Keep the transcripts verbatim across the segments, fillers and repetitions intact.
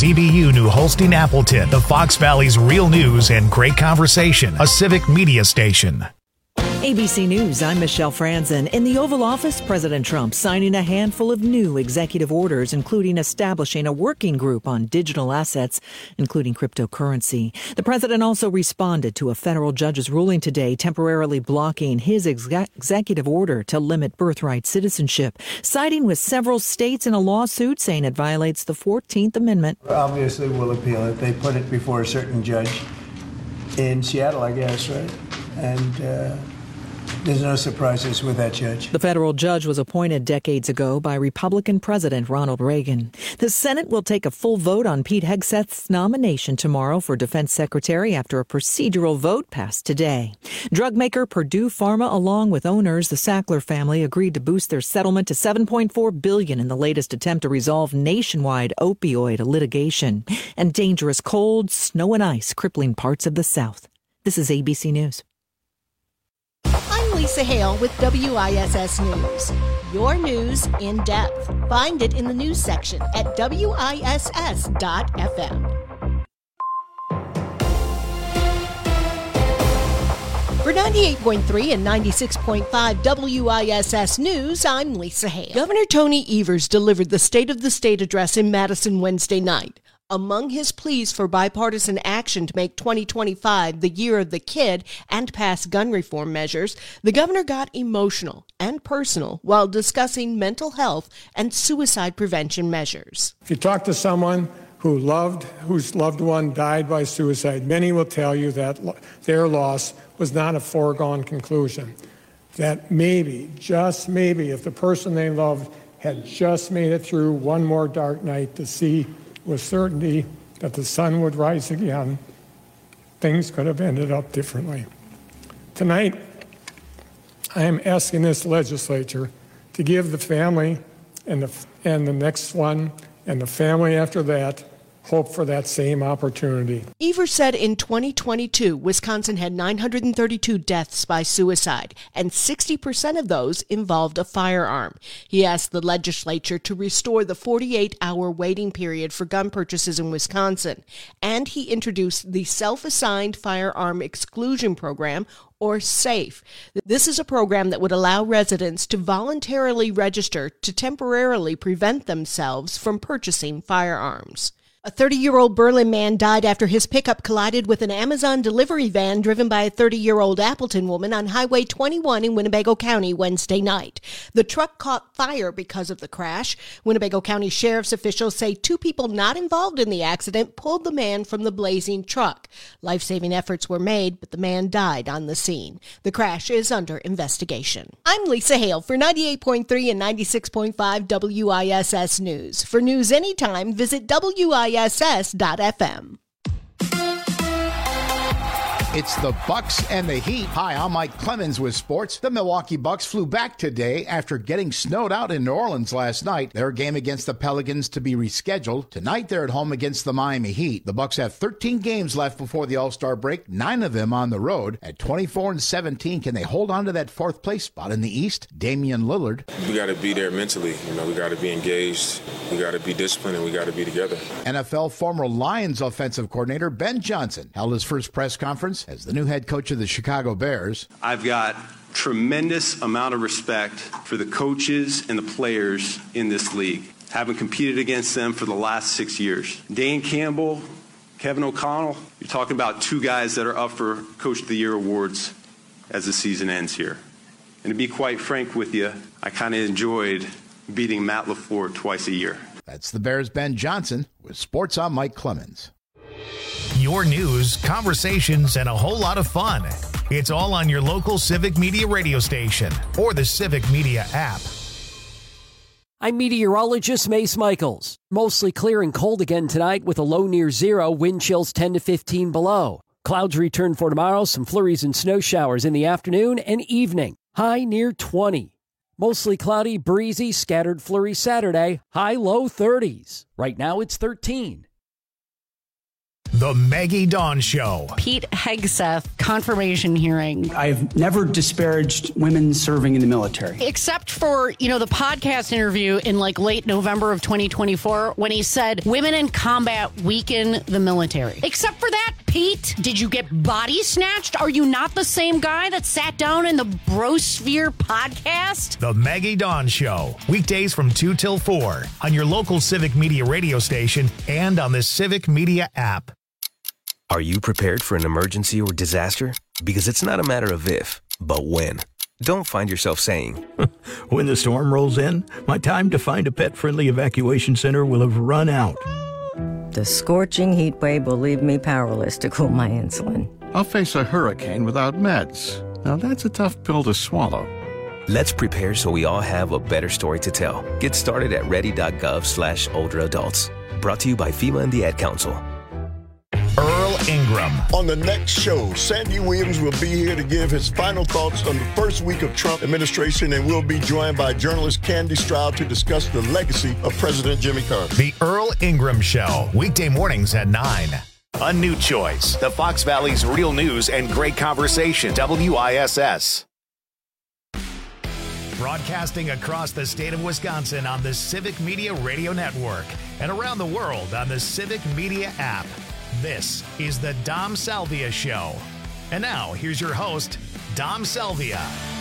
Z B U New Holstein Appleton, the Fox Valley's real news and great conversation, a civic media station. A B C News, I'm Michelle Franzen. In the Oval Office, President Trump signing a handful of new executive orders, including establishing a working group on digital assets, including cryptocurrency. The president also responded to a federal judge's ruling today, temporarily blocking his ex- executive order to limit birthright citizenship, siding with several states in a lawsuit saying it violates the fourteenth Amendment. Obviously, we'll appeal it. They put it before a certain judge in Seattle, I guess, right? And, uh, There's no surprises with that judge. The federal judge was appointed decades ago by Republican President Ronald Reagan. The Senate will take a full vote on Pete Hegseth's nomination tomorrow for defense secretary after a procedural vote passed today. Drug maker Purdue Pharma, along with owners, the Sackler family, agreed to boost their settlement to seven point four billion dollars in the latest attempt to resolve nationwide opioid litigation. And dangerous cold, snow and ice crippling parts of the South. This is A B C News. I'm Lisa Hale with W I S S News. Your news in depth. Find it in the news section at W I S S dot F M. For ninety-eight point three and ninety-six point five W I S S News, I'm Lisa Hale. Governor Tony Evers delivered the State of the State address in Madison Wednesday night. Among his pleas for bipartisan action to make twenty twenty-five the year of the kid and pass gun reform measures, the governor got emotional and personal while discussing mental health and suicide prevention measures. If you talk to someone who loved, whose loved one died by suicide, many will tell you that lo- their loss was not a foregone conclusion. That maybe, just maybe, if the person they loved had just made it through one more dark night to see with certainty that the sun would rise again, things could have ended up differently. Tonight, I am asking this legislature to give the family and the, and the next one and the family after that hope for that same opportunity. Evers said in twenty twenty-two, Wisconsin had nine hundred thirty-two deaths by suicide, and sixty percent of those involved a firearm. He asked the legislature to restore the forty-eight hour waiting period for gun purchases in Wisconsin, and he introduced the Self-Assigned Firearm Exclusion Program, or SAFE. This is a program that would allow residents to voluntarily register to temporarily prevent themselves from purchasing firearms. A thirty-year-old Berlin man died after his pickup collided with an Amazon delivery van driven by a thirty-year-old Appleton woman on Highway twenty-one in Winnebago County Wednesday night. The truck caught fire because of the crash. Winnebago County Sheriff's officials say two people not involved in the accident pulled the man from the blazing truck. Life-saving efforts were made, but the man died on the scene. The crash is under investigation. I'm Lisa Hale for ninety-eight point three and ninety-six point five W I S S News. For news anytime, visit W I S S dot F M. It's the Bucks and the Heat. Hi, I'm Mike Clemens with sports. The Milwaukee Bucks flew back today after getting snowed out in New Orleans last night. Their game against the Pelicans to be rescheduled. Tonight, they're at home against the Miami Heat. The Bucks have thirteen games left before the All-Star break, nine of them on the road. At twenty-four and seventeen, can they hold on to that fourth place spot in the East? Damian Lillard. We got to be there mentally. You know, we got to be engaged. We got to be disciplined, and we got to be together. N F L former Lions offensive coordinator Ben Johnson held his first press conference as the new head coach of the Chicago Bears. I've got tremendous amount of respect for the coaches and the players in this league. Having competed against them for the last six years. Dan Campbell, Kevin O'Connell, you're talking about two guys that are up for Coach of the Year awards as the season ends here. And to be quite frank with you, I kind of enjoyed beating Matt LaFleur twice a year. That's the Bears' Ben Johnson with Sports on Mike Clemens. Your news, conversations, and a whole lot of fun. It's all on your local Civic Media radio station or the Civic Media app. I'm meteorologist Mace Michaels. Mostly clear and cold again tonight with a low near zero, wind chills ten to fifteen below. Clouds return for tomorrow, some flurries and snow showers in the afternoon and evening. High near twenty. Mostly cloudy, breezy, scattered flurries Saturday. High low thirties. Right now it's thirteen. The Maggie Dawn Show. Pete Hegseth confirmation hearing. I've never disparaged women serving in the military. Except for, you know, the podcast interview in like late November of twenty twenty-four when he said women in combat weaken the military. Except for that, Pete, did you get body snatched? Are you not the same guy that sat down in the Brosphere podcast? The Maggie Dawn Show. Weekdays from two till four on your local Civic Media radio station and on the Civic Media app. Are you prepared for an emergency or disaster? Because it's not a matter of if, but when. Don't find yourself saying, when the storm rolls in, my time to find a pet-friendly evacuation center will have run out. The scorching heat wave will leave me powerless to cool my insulin. I'll face a hurricane without meds. Now that's a tough pill to swallow. Let's prepare so we all have a better story to tell. Get started at ready.gov slash older adults. Brought to you by FEMA and the Ad Council. Earl Ingram. On the next show, Sandy Williams will be here to give his final thoughts on the first week of Trump administration, and we'll be joined by journalist Candy Stroud to discuss the legacy of President Jimmy Carter. The Earl Ingram Show, weekday mornings at nine. A new choice. The Fox Valley's real news and great conversation. W I S S. Broadcasting across the state of Wisconsin on the Civic Media Radio Network and around the world on the Civic Media app. This is the Dom Salvia Show. And now, here's your host, Dom Salvia.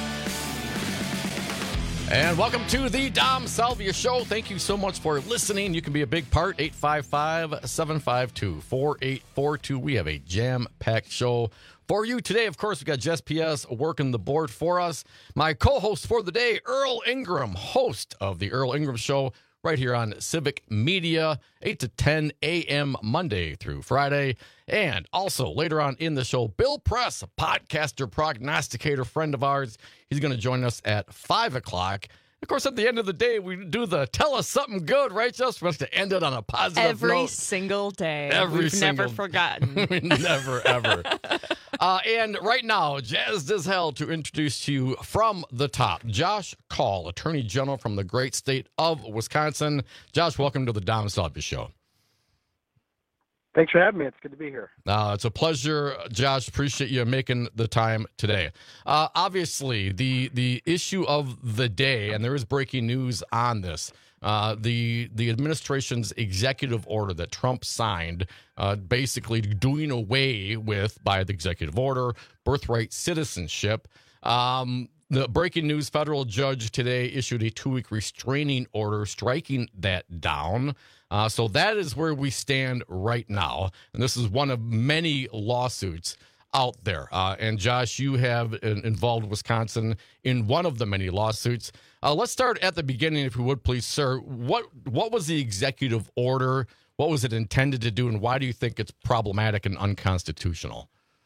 And welcome to the Dom Salvia Show. Thank you so much for listening. You can be a big part. eight five five, seven five two, four eight four two. We have a jam-packed show for you today. Of course, we got Jess P S working the board for us. My co-host for the day, Earl Ingram, host of the Earl Ingram Show, right here on Civic Media, eight to ten a.m. Monday through Friday. And also later on in the show, Bill Press, a podcaster, prognosticator, friend of ours. He's going to join us at five o'clock. Of course, at the end of the day, we do the tell us something good, right, Just? We have to end it on a positive Every note. single day. Every We've single never forgotten. we never, ever. uh, and right now, jazzed as hell to introduce to you from the top, Josh Kaul, Attorney General from the great state of Wisconsin. Josh, welcome to the Dom Salvia Show. Thanks for having me. It's good to be here. Uh, it's a pleasure, Josh. Appreciate you making the time today. Uh, obviously, the the issue of the day, and there is breaking news on this, uh, the the administration's executive order that Trump signed, uh, basically doing away with, by the executive order, birthright citizenship. Um, the breaking news, federal judge today issued a two-week restraining order striking that down. Uh, so that is where we stand right now. And this is one of many lawsuits out there. Uh, and Josh, you have involved Wisconsin in one of the many lawsuits. Uh, let's start at the beginning, if you would, please, sir. What what was the executive order? What was it intended to do? And why do you think it's problematic and unconstitutional?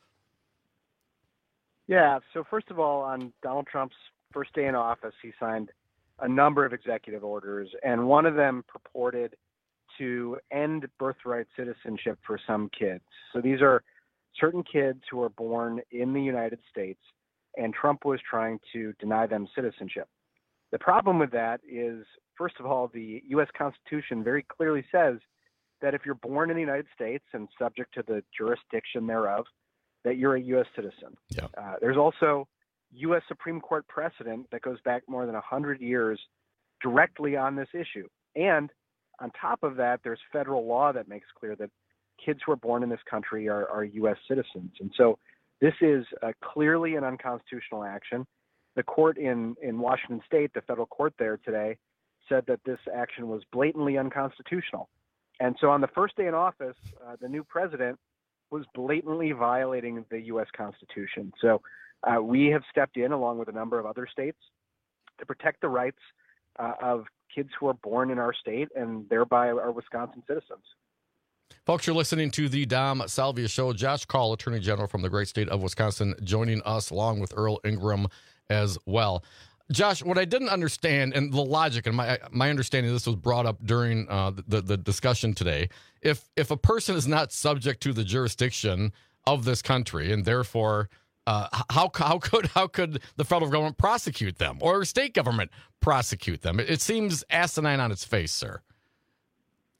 Yeah, so first of all, on Donald Trump's first day in office, he signed a number of executive orders, and one of them purported to end birthright citizenship for some kids. So these are certain kids who are born in the United States, and Trump was trying to deny them citizenship. The problem with that is, first of all, the U S Constitution very clearly says that if you're born in the United States and subject to the jurisdiction thereof, that you're a U S citizen. Yeah. Uh, there's also U S Supreme Court precedent that goes back more than one hundred years directly on this issue. And on top of that, there's federal law that makes clear that kids who are born in this country are, are U S citizens. And so this is uh, clearly an unconstitutional action. The court in, in Washington State, the federal court there today, said that this action was blatantly unconstitutional. And so on the first day in office, uh, the new president was blatantly violating the U S Constitution. So uh, we have stepped in, along with a number of other states, to protect the rights uh, of kids who are born in our state and thereby are Wisconsin citizens. Folks, you're listening to the Dom Salvia Show. Josh Kaul, Attorney General from the great state of Wisconsin, joining us along with Earl Ingram as well. Josh, what I didn't understand, and the logic, and my my understanding this was brought up during uh, the, the discussion today, if if a person is not subject to the jurisdiction of this country, and therefore uh, how how could how could the federal government prosecute them or state government prosecute them? It, it seems asinine on its face, sir.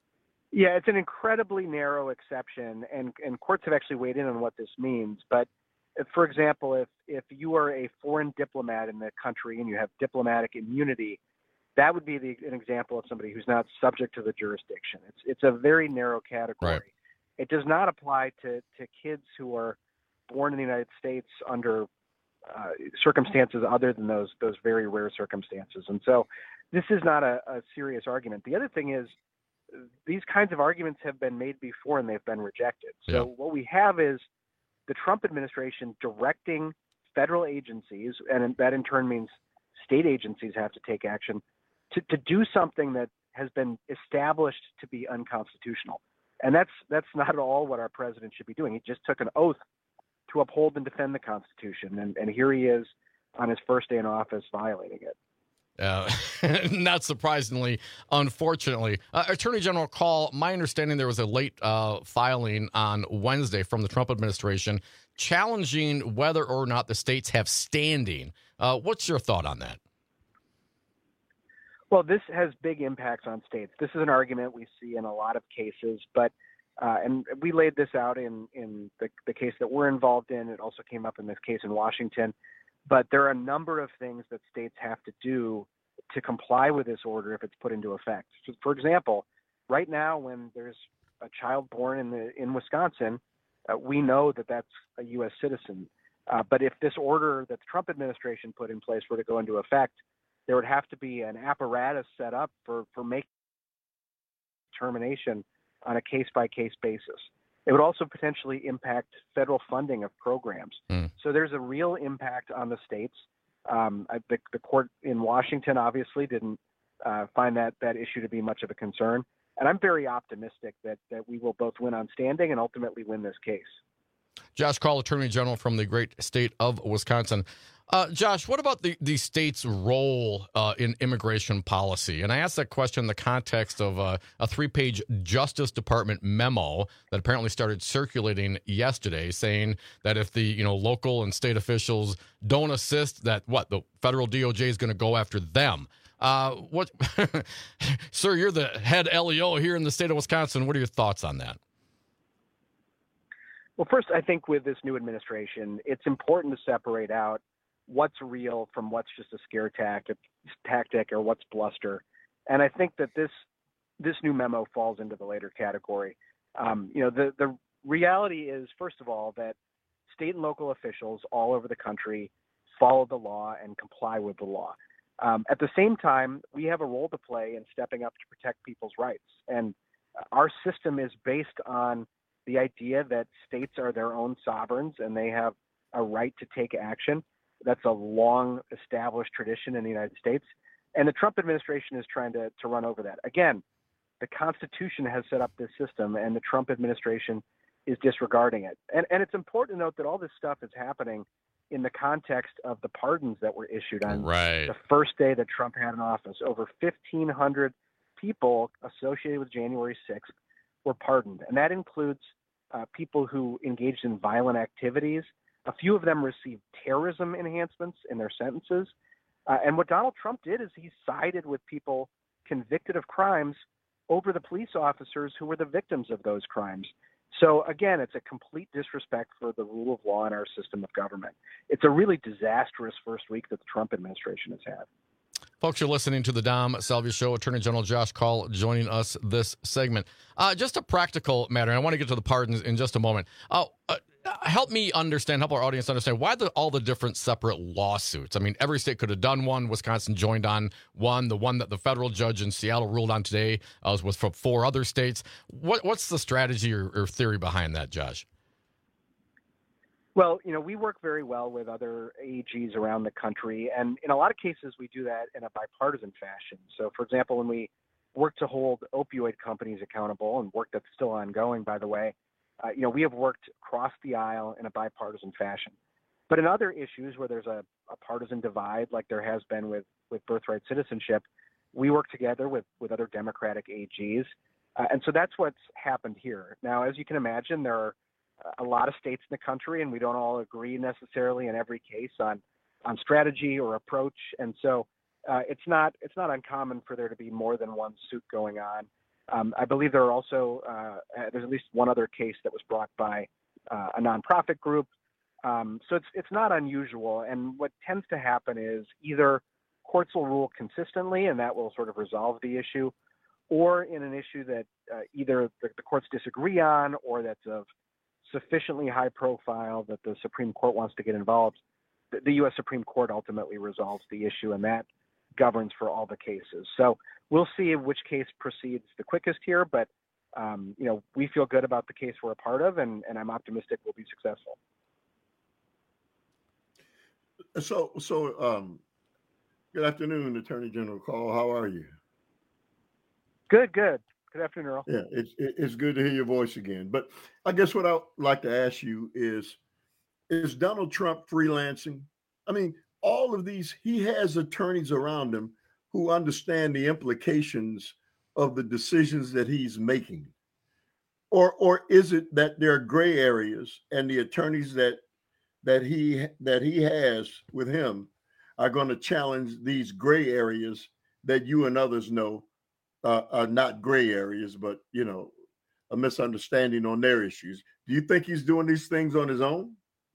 Yeah, it's an incredibly narrow exception, and, and courts have actually weighed in on what this means. But, if, for example, if, if you are a foreign diplomat in the country and you have diplomatic immunity, that would be the, an example of somebody who's not subject to the jurisdiction. It's it's a very narrow category. Right. It does not apply to, to kids who are born in the United States under uh, circumstances other than those those very rare circumstances. And so this is not a, a serious argument. The other thing is these kinds of arguments have been made before and they've been rejected. So Yeah. what we have is the Trump administration directing federal agencies, and that in turn means state agencies have to take action, to, to do something that has been established to be unconstitutional. And that's that's not at all what our president should be doing. He just took an oath to uphold and defend the Constitution, and, and here he is on his first day in office violating it. Uh, not surprisingly, unfortunately. Uh, Attorney General Kahl, my understanding there was a late uh, filing on Wednesday from the Trump administration challenging whether or not the states have standing. Uh, what's your thought on that? Well, this has big impacts on states. This is an argument we see in a lot of cases, but uh, and we laid this out in, in the, the case that we're involved in. It also came up in this case in Washington. But there are a number of things that states have to do to comply with this order if it's put into effect. So, for example, right now when there's a child born in the in Wisconsin, uh, we know that that's a U S citizen. Uh, but if this order that the Trump administration put in place were to go into effect, there would have to be an apparatus set up for, for making determination on a case-by-case basis. It would also potentially impact federal funding of programs. Mm. So there's a real impact on the states. Um, I, the, the court in Washington obviously didn't uh, find that, that issue to be much of a concern. And I'm very optimistic that, that we will both win on standing and ultimately win this case. Josh Kahl, Attorney General from the great state of Wisconsin. Uh, Josh, what about the, the state's role uh, in immigration policy? And I asked that question in the context of uh, a three-page Justice Department memo that apparently started circulating yesterday, saying that if the you know local and state officials don't assist, that what the federal D O J is going to go after them. Uh, what, sir? You're the head L E O here in the state of Wisconsin. What are your thoughts on that? Well, first, I think with this new administration, it's important to separate out what's real from what's just a scare tactic, tactic or what's bluster. And I think that this this new memo falls into the later category. Um, you know, the, the reality is, first of all, that state and local officials all over the country follow the law and comply with the law. Um, at the same time, we have a role to play in stepping up to protect people's rights. And our system is based on the idea that states are their own sovereigns and they have a right to take action. That's a long established tradition in the United States. And the Trump administration is trying to, to run over that. Again, the Constitution has set up this system and the Trump administration is disregarding it. And, and it's important to note that all this stuff is happening in the context of the pardons that were issued on right. the first day that Trump had in office. Over fifteen hundred people associated with January sixth were pardoned. And that includes uh, people who engaged in violent activities. A few of them received terrorism enhancements in their sentences. Uh, and what Donald Trump did is he sided with people convicted of crimes over the police officers who were the victims of those crimes. So again, it's a complete disrespect for the rule of law in our system of government. It's a really disastrous first week that the Trump administration has had. Folks, you're listening to the Dom Salvia Show. Attorney General Josh Kahl joining us this segment. Uh, just a practical matter, and I want to get to the pardons in just a moment. Uh, uh, help me understand, help our audience understand, why the, all the different separate lawsuits? I mean, every state could have done one. Wisconsin joined on one. The one that the federal judge in Seattle ruled on today uh, was from four other states. What, what's the strategy or, or theory behind that, Josh? Well, you know, we work very well with other A Gs around the country, and in a lot of cases, we do that in a bipartisan fashion. So, for example, when we work to hold opioid companies accountable, and work that's still ongoing, by the way, uh, you know, we have worked across the aisle in a bipartisan fashion. But in other issues where there's a, a partisan divide, like there has been with, with birthright citizenship, we work together with, with other Democratic A Gs. Uh, and so that's what's happened here. Now, as you can imagine, there are a lot of states in the country, and we don't all agree necessarily in every case on, on strategy or approach. And so uh, it's not it's not uncommon for there to be more than one suit going on. Um, I believe there are also, uh, there's at least one other case that was brought by uh, a nonprofit group. Um, so it's it's not unusual. And what tends to happen is either courts will rule consistently and that will sort of resolve the issue, or in an issue that uh, either the, the courts disagree on or that's of sufficiently high profile that the Supreme Court wants to get involved, the, the U S Supreme Court ultimately resolves the issue, and that governs for all the cases. So we'll see which case proceeds the quickest here, but um, you know, we feel good about the case we're a part of, and, and I'm optimistic we'll be successful. So, so um, good afternoon, Attorney General Carl. How are you? Good, good. Good afternoon, Earl. Yeah, it's it's good to hear your voice again. But I guess what I'd like to ask you is, is Donald Trump freelancing? I mean, all of these, he has attorneys around him who understand the implications of the decisions that he's making. Or or is it that there are gray areas and the attorneys that that he that he has with him are going to challenge these gray areas that you and others know uh, are not gray areas, but, you know, a misunderstanding on their issues? Do you think he's doing these things on his own?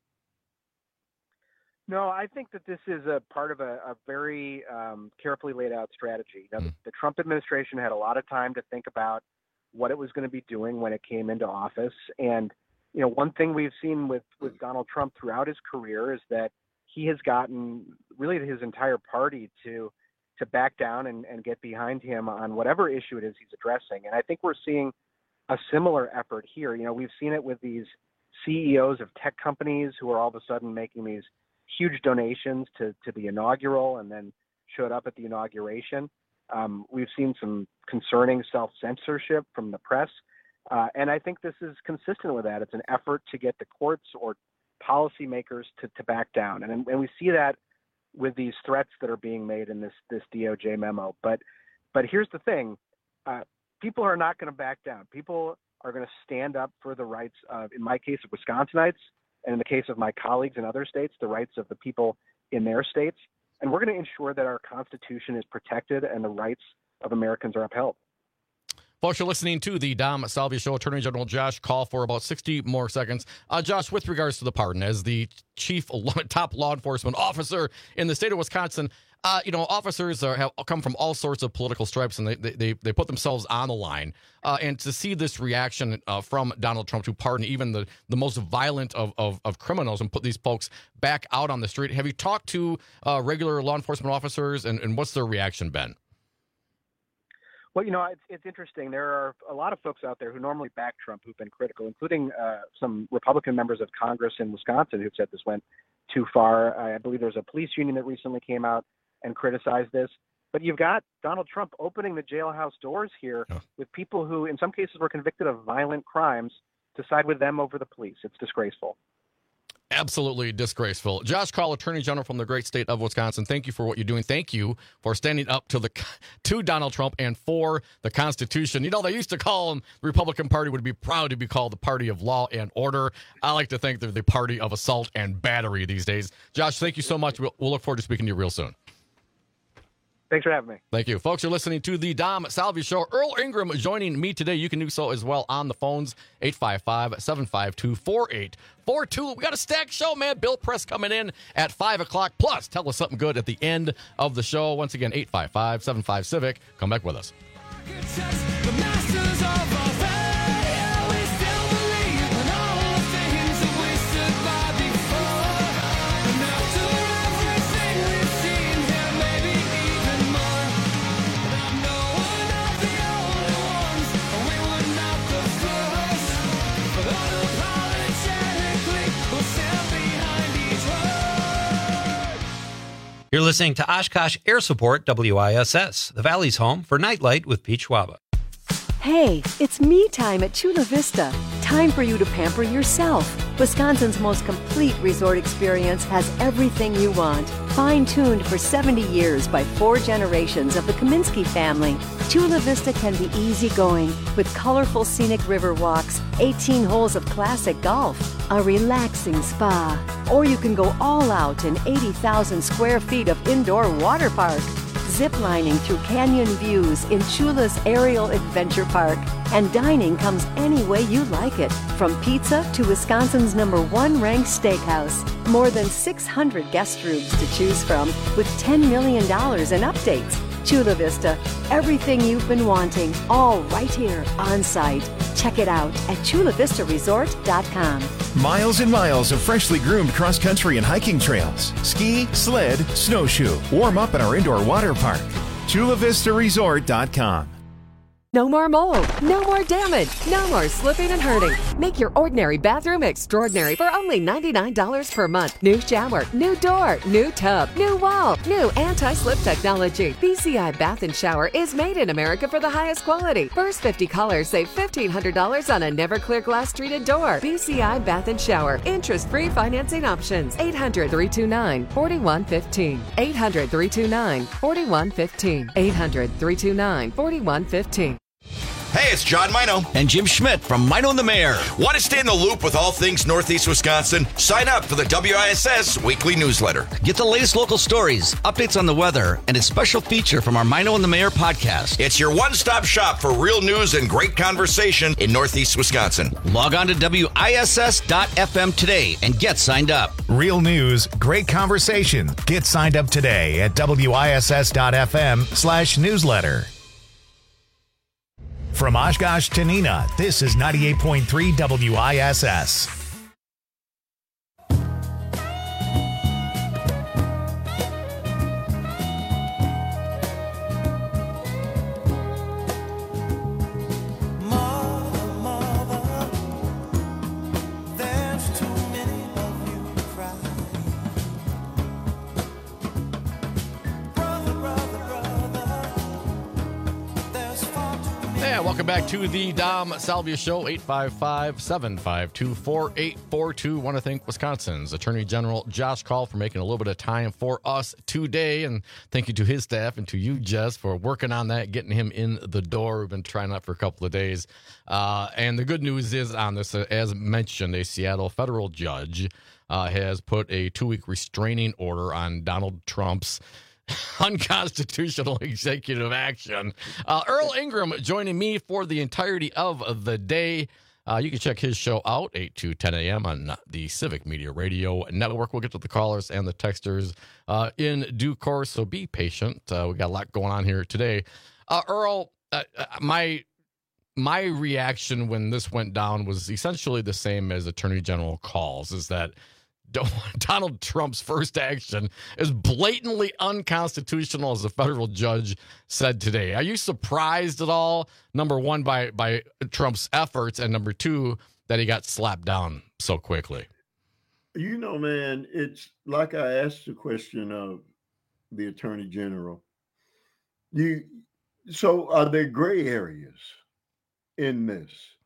No, I think that this is a part of a, a very um, carefully laid out strategy. Now, the, the Trump administration had a lot of time to think about what it was going to be doing when it came into office. And, you know, one thing we've seen with, with Donald Trump throughout his career is that he has gotten really his entire party to to back down and, and get behind him on whatever issue it is he's addressing. And I think we're seeing a similar effort here. You know, we've seen it with these C E Os of tech companies who are all of a sudden making these huge donations to, to the inaugural and then showed up at the inauguration. Um, we've seen some concerning self-censorship from the press. Uh, and I think this is consistent with that. It's an effort to get the courts or policymakers to, to back down. And, and we see that with these threats that are being made in this, this D O J memo. But, but here's the thing. Uh, people are not going to back down. People are going to stand up for the rights of, in my case, of Wisconsinites, and in the case of my colleagues in other states, the rights of the people in their states. And we're going to ensure that our Constitution is protected and the rights of Americans are upheld. Folks, you're listening to the Dom Salvia Show. Attorney General Josh Kaul for about sixty more seconds. Uh, Josh, with regards to the pardon, as the chief top law enforcement officer in the state of Wisconsin, uh, you know, officers are, have come from all sorts of political stripes, and they they, they put themselves on the line. Uh, and to see this reaction uh, from Donald Trump to pardon even the, the most violent of, of, of criminals and put these folks back out on the street, have you talked to uh, regular law enforcement officers, and, and what's their reaction been? Well, you know, it's, it's interesting. There are a lot of folks out there who normally back Trump who've been critical, including uh, some Republican members of Congress in Wisconsin who've said this went too far. I believe there's a police union that recently came out and criticized this. But you've got Donald Trump opening the jailhouse doors here oh. with people who, in some cases, were convicted of violent crimes to side with them over the police. It's disgraceful. Absolutely disgraceful. Josh Kaul, Attorney General from the great state of Wisconsin, thank you for what you're doing. Thank you for standing up to the to Donald Trump and for the Constitution. You know, they used to call them, the Republican Party would be proud to be called the party of law and order. I like to think they're the party of assault and battery these days. Josh, thank you so much. We'll, we'll look forward to speaking to you real soon. Thanks for having me. Thank you. Folks, you're listening to the Dom Salvia Show. Earl Ingram joining me today. You can do so as well on the phones, eight five five, seven five two, four eight four two. We got a stacked show, man. Bill Press coming in at five o'clock. Plus, tell us something good at the end of the show. Once again, eight five five, seven five, Civic. Come back with us. You're listening to Oshkosh Air Support W I S S, the Valley's home for Nightlight with Pete Schwaba. Hey, it's me time at Chula Vista. Time for you to pamper yourself. Wisconsin's most complete resort experience has everything you want. Fine-tuned for seventy years by four generations of the Kaminsky family, Chula Vista can be easygoing with colorful scenic river walks, eighteen holes of classic golf, a relaxing spa, or you can go all out in eighty thousand square feet of indoor water park. ziplining through canyon views in Chula's Aerial Adventure Park. And dining comes any way you like it, from pizza to Wisconsin's number one ranked steakhouse. More than six hundred guest rooms to choose from, with ten million dollars in updates. Chula Vista, everything you've been wanting, all right here on site. Check it out at chula vista resort dot com. Miles and miles of freshly groomed cross-country and hiking trails. Ski, sled, snowshoe. Warm up at our indoor water park. chula vista resort dot com. No more mold, no more damage, no more slipping and hurting. Make your ordinary bathroom extraordinary for only ninety-nine dollars per month. New shower, new door, new tub, new wall, new anti-slip technology. B C I Bath and Shower is made in America for the highest quality. First fifty callers save fifteen hundred dollars on a never clear glass treated door. B C I Bath and Shower. Interest-free financing options. eight hundred, three two nine, four one one five. eight hundred, three two nine, four one one five. eight hundred, three two nine, four one one five. Hey, it's John Mino and Jim Schmidt from Mino and the Mayor. Want to stay in the loop with all things Northeast Wisconsin? Sign up for the W I S S weekly newsletter. Get the latest local stories, updates on the weather, and a special feature from our Mino and the Mayor podcast. It's your one-stop shop for real news and great conversation in Northeast Wisconsin. Log on to W I S S dot F M today and get signed up. Real news, great conversation. Get signed up today at W I S S dot F M slash newsletter. From Oshkosh to Neenah, this is ninety-eight point three W I S S. Welcome back to the Dom Salvia Show, eight five five, seven five two, four eight four two. Want to thank Wisconsin's Attorney General Josh Kaul for making a little bit of time for us today. And thank you to his staff and to you, Jess, for working on that, getting him in the door. We've been trying that for a couple of days. Uh, and the good news is on this, uh, as mentioned, a Seattle federal judge uh, has put a two-week restraining order on Donald Trump's unconstitutional executive action. Uh, Earl Ingram joining me for the entirety of the day. Uh, you can check his show out, eight to ten a.m. on the Civic Media Radio Network. We'll get to the callers and the texters uh, in due course, so be patient. Uh, we got a lot going on here today. Uh, Earl, uh, my my reaction when this went down was essentially the same as Attorney General Kaul's, is that Donald Trump's first action is blatantly unconstitutional, as a federal judge said today. Are you surprised at all, number one, by, by Trump's efforts, and number two, that he got slapped down so quickly? You know, man, it's like I asked the question of the Attorney General. You, so are there gray areas in this?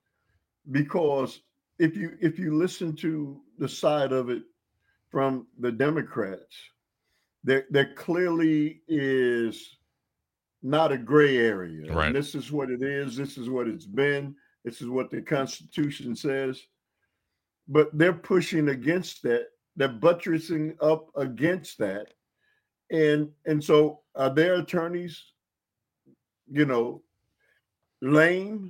Because if you if you listen to the side of it from the Democrats, there there clearly is not a gray area. Right. And this is what it is. This is what it's been. This is what the Constitution says. But they're pushing against that. They're buttressing up against that. And and so are their attorneys, you know, lame?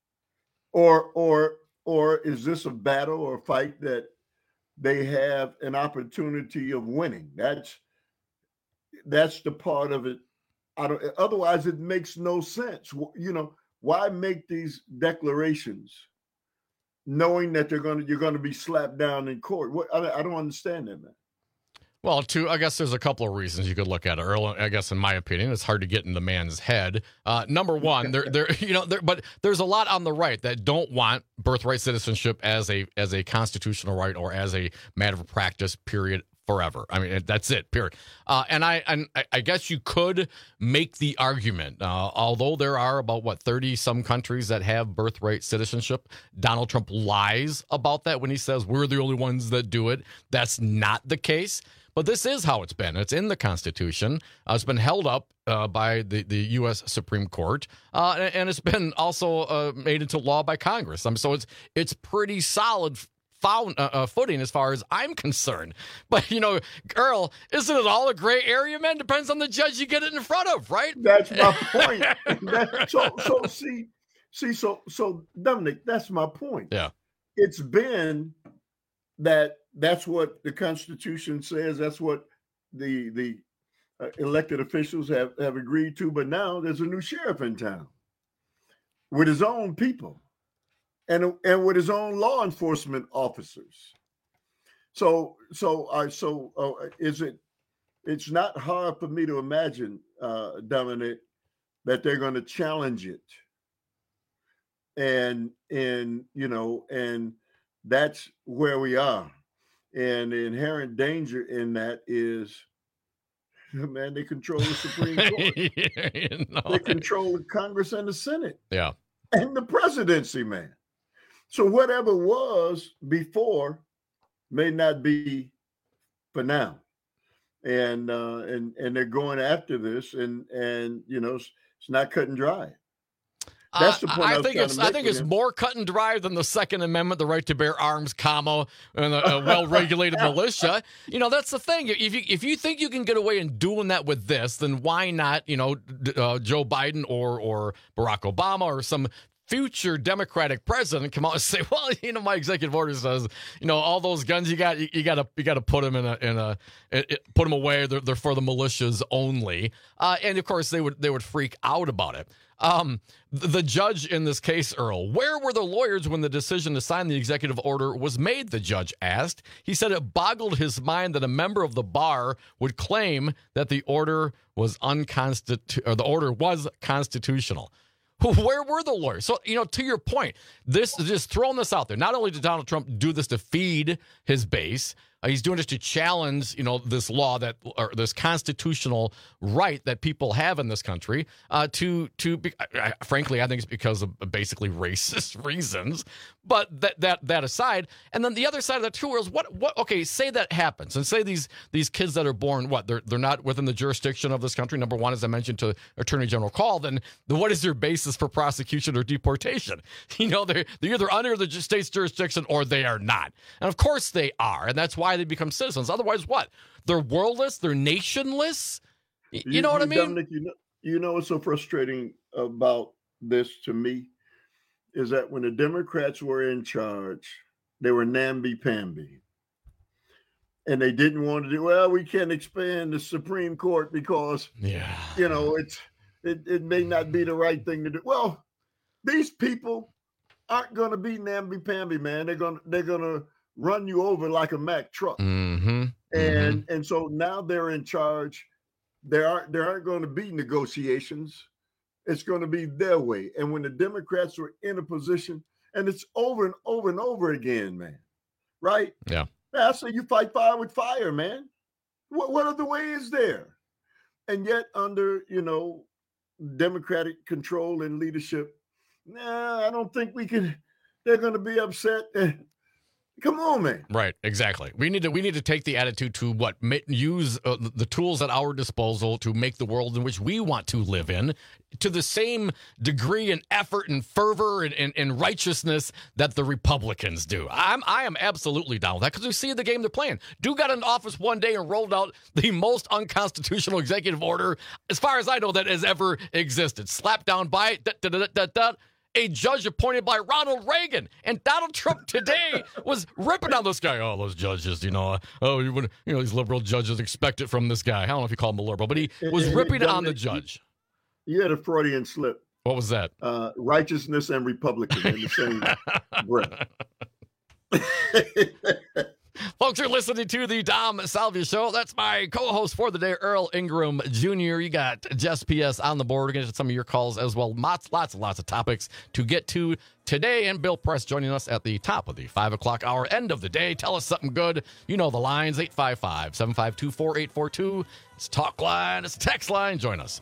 Or or or is this a battle or a fight that they have an opportunity of winning? That's that's the part of it. I don't, otherwise, it makes no sense. You know, why make these declarations knowing that they're going to you're going to be slapped down in court? What, I, I don't understand that, man. Well, two, I guess there's a couple of reasons you could look at it, Earl. I guess, in my opinion, it's hard to get in the man's head. Uh, number one, there, there, you know, there, but there's a lot on the right that don't want birthright citizenship as a as a constitutional right or as a matter of practice. Period. Forever. I mean, that's it. Period. Uh, and I and I guess you could make the argument, uh, although there are about what thirty some countries that have birthright citizenship. Donald Trump lies about that when he says we're the only ones that do it. That's not the case. But this is how it's been. It's in the Constitution. Uh, it's been held up uh, by the, the U S Supreme Court, uh, and, and it's been also uh, made into law by Congress. Um, so it's it's pretty solid f- found, uh, uh, footing as far as I'm concerned. But, you know, Earl, isn't it all a gray area, man? Depends on the judge you get it in front of, right? That's my point. that, so, so see, see, so, so Dominic, that's my point. Yeah. It's been that that's what the Constitution says. That's what the, the uh, elected officials have, have agreed to. But now there's a new sheriff in town with his own people and, and with his own law enforcement officers. So, so, uh, so uh, is it, it's not hard for me to imagine, uh, Dominic, that they're going to challenge it. And, and, you know, and that's where we are. And the inherent danger in that is, man, they control the Supreme Court. yeah, you know. They control the Congress and the Senate. Yeah. And the presidency, man. So whatever was before may not be for now. And uh, and and they're going after this, and and you know it's, it's not cut and dry. That's the point. Uh, I, I, think it's I think it's him. more cut and dry than the Second Amendment, the right to bear arms, comma, and a, a well-regulated militia. You know, that's the thing. If you if you think you can get away in doing that with this, then why not? You know, uh, Joe Biden or or Barack Obama or some future Democratic president come out and say, well, you know, my executive order says, you know, all those guns you got, you, you got to you got to put them in a in a it, it, put them away. They're, they're for the militias only, uh, and of course they would they would freak out about it. Um, the, the judge in this case, Earl, where were the lawyers when the decision to sign the executive order was made? The judge asked. He said it boggled his mind that a member of the bar would claim that the order was unconstitu- or the order was constitutional. Where were the lawyers? So, you know, to your point, this is just throwing this out there. Not only did Donald Trump do this to feed his base, uh, he's doing this to challenge, you know, this law that, or this constitutional right that people have in this country. Uh, to, to, be, I, I, frankly, I think it's because of basically racist reasons. But that that that aside, and then the other side of that too is what what? Okay, say that happens, and say these these kids that are born, what they're they're not within the jurisdiction of this country. Number one, as I mentioned to Attorney General Call, then what is their basis for prosecution or deportation? You know, they're they're either under the state's jurisdiction or they are not, and of course they are, and that's why they become citizens. Otherwise, what? They're worldless, they're nationless. You, you know what I mean? Dominic, you know, you know what's so frustrating about this to me is that when the Democrats were in charge, they were namby-pamby. And they didn't want to do, well, we can't expand the Supreme Court because, yeah, you know, it's it, it may not be the right thing to do. Well, these people aren't going to be namby-pamby, man. They're going to they're going to run you over like a Mack truck. Mm-hmm. And mm-hmm. and so now they're in charge. There aren't there aren't going to be negotiations. It's going to be their way. And when the Democrats were in a position, and it's over and over and over again, man, right? Yeah. I say you fight fire with fire, man. What, what other way is there? And yet under, you know, Democratic control and leadership, nah, I don't think we can, they're going to be upset. Come on, man. Right, exactly. We need to we need to take the attitude to what use uh, the tools at our disposal to make the world in which we want to live in to the same degree and effort and fervor and, and, and righteousness that the Republicans do. I'm I am absolutely down with that because we see the game they're playing. Dude got in office one day and rolled out the most unconstitutional executive order, as far as I know, that has ever existed. Slapped down by da, da, da, da, da, a judge appointed by Ronald Reagan. And Donald Trump today was ripping on this guy. Oh, those judges, you know, oh, you know, these liberal judges expect it from this guy. I don't know if you call him a liberal, but he was ripping on the judge. You had a Freudian slip. What was that? Uh, righteousness and Republican in the same breath. Folks, you're listening to the Dom Salvia Show. That's my co-host for the day, Earl Ingram Junior You got Jess P S on the board. We're going to get some of your calls as well. Lots, lots and lots of topics to get to today. And Bill Press joining us at the top of the five o'clock hour, end of the day. Tell us something good. You know the lines, eight five five, seven five two, four eight four two. It's talk line. It's a text line. Join us.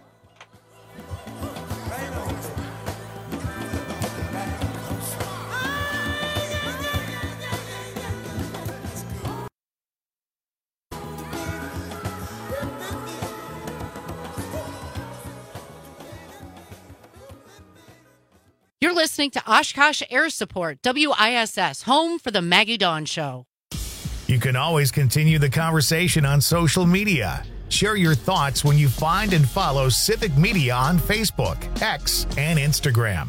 You're listening to Oshkosh Air Support, W I S S, home for the Maggie Dawn Show. You can always continue the conversation on social media. Share your thoughts when you find and follow Civic Media on Facebook, X, and Instagram.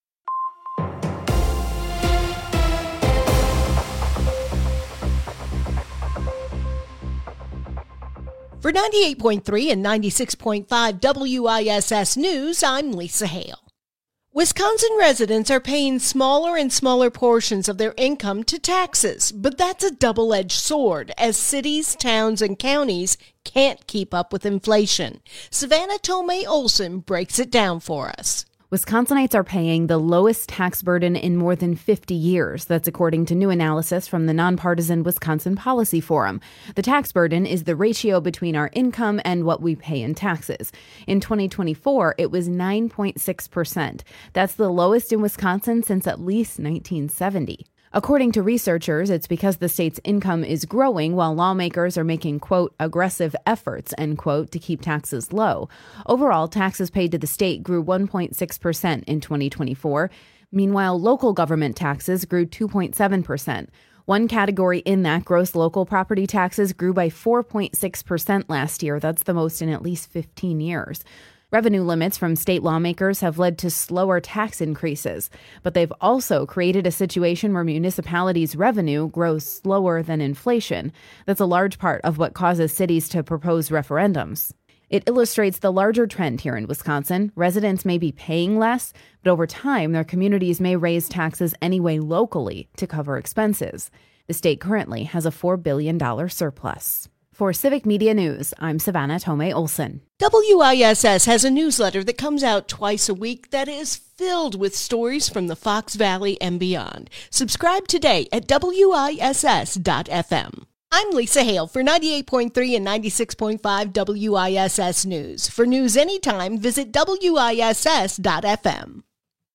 For ninety-eight point three and ninety-six point five W I S S News, I'm Lisa Hale. Wisconsin residents are paying smaller and smaller portions of their income to taxes, but that's a double-edged sword as cities, towns, and counties can't keep up with inflation. Savannah Tomei Olson breaks it down for us. Wisconsinites are paying the lowest tax burden in more than fifty years. That's according to new analysis from the nonpartisan Wisconsin Policy Forum. The tax burden is the ratio between our income and what we pay in taxes. In twenty twenty-four, it was nine point six percent. That's the lowest in Wisconsin since at least nineteen seventy. According to researchers, it's because the state's income is growing while lawmakers are making, quote, aggressive efforts, end quote, to keep taxes low. Overall, taxes paid to the state grew one point six percent in twenty twenty-four. Meanwhile, local government taxes grew two point seven percent. One category in that, gross local property taxes, grew by four point six percent last year. That's the most in at least fifteen years. Revenue limits from state lawmakers have led to slower tax increases, but they've also created a situation where municipalities' revenue grows slower than inflation. That's a large part of what causes cities to propose referendums. It illustrates the larger trend here in Wisconsin. Residents may be paying less, but over time, their communities may raise taxes anyway locally to cover expenses. The state currently has a four billion dollars surplus. For Civic Media News, I'm Savannah Tomei Olson. W I S S has a newsletter that comes out twice a week that is filled with stories from the Fox Valley and beyond. Subscribe today at W I S S dot F M. I'm Lisa Hale for ninety-eight point three and ninety-six point five W I S S News. For news anytime, visit W I S S dot F M.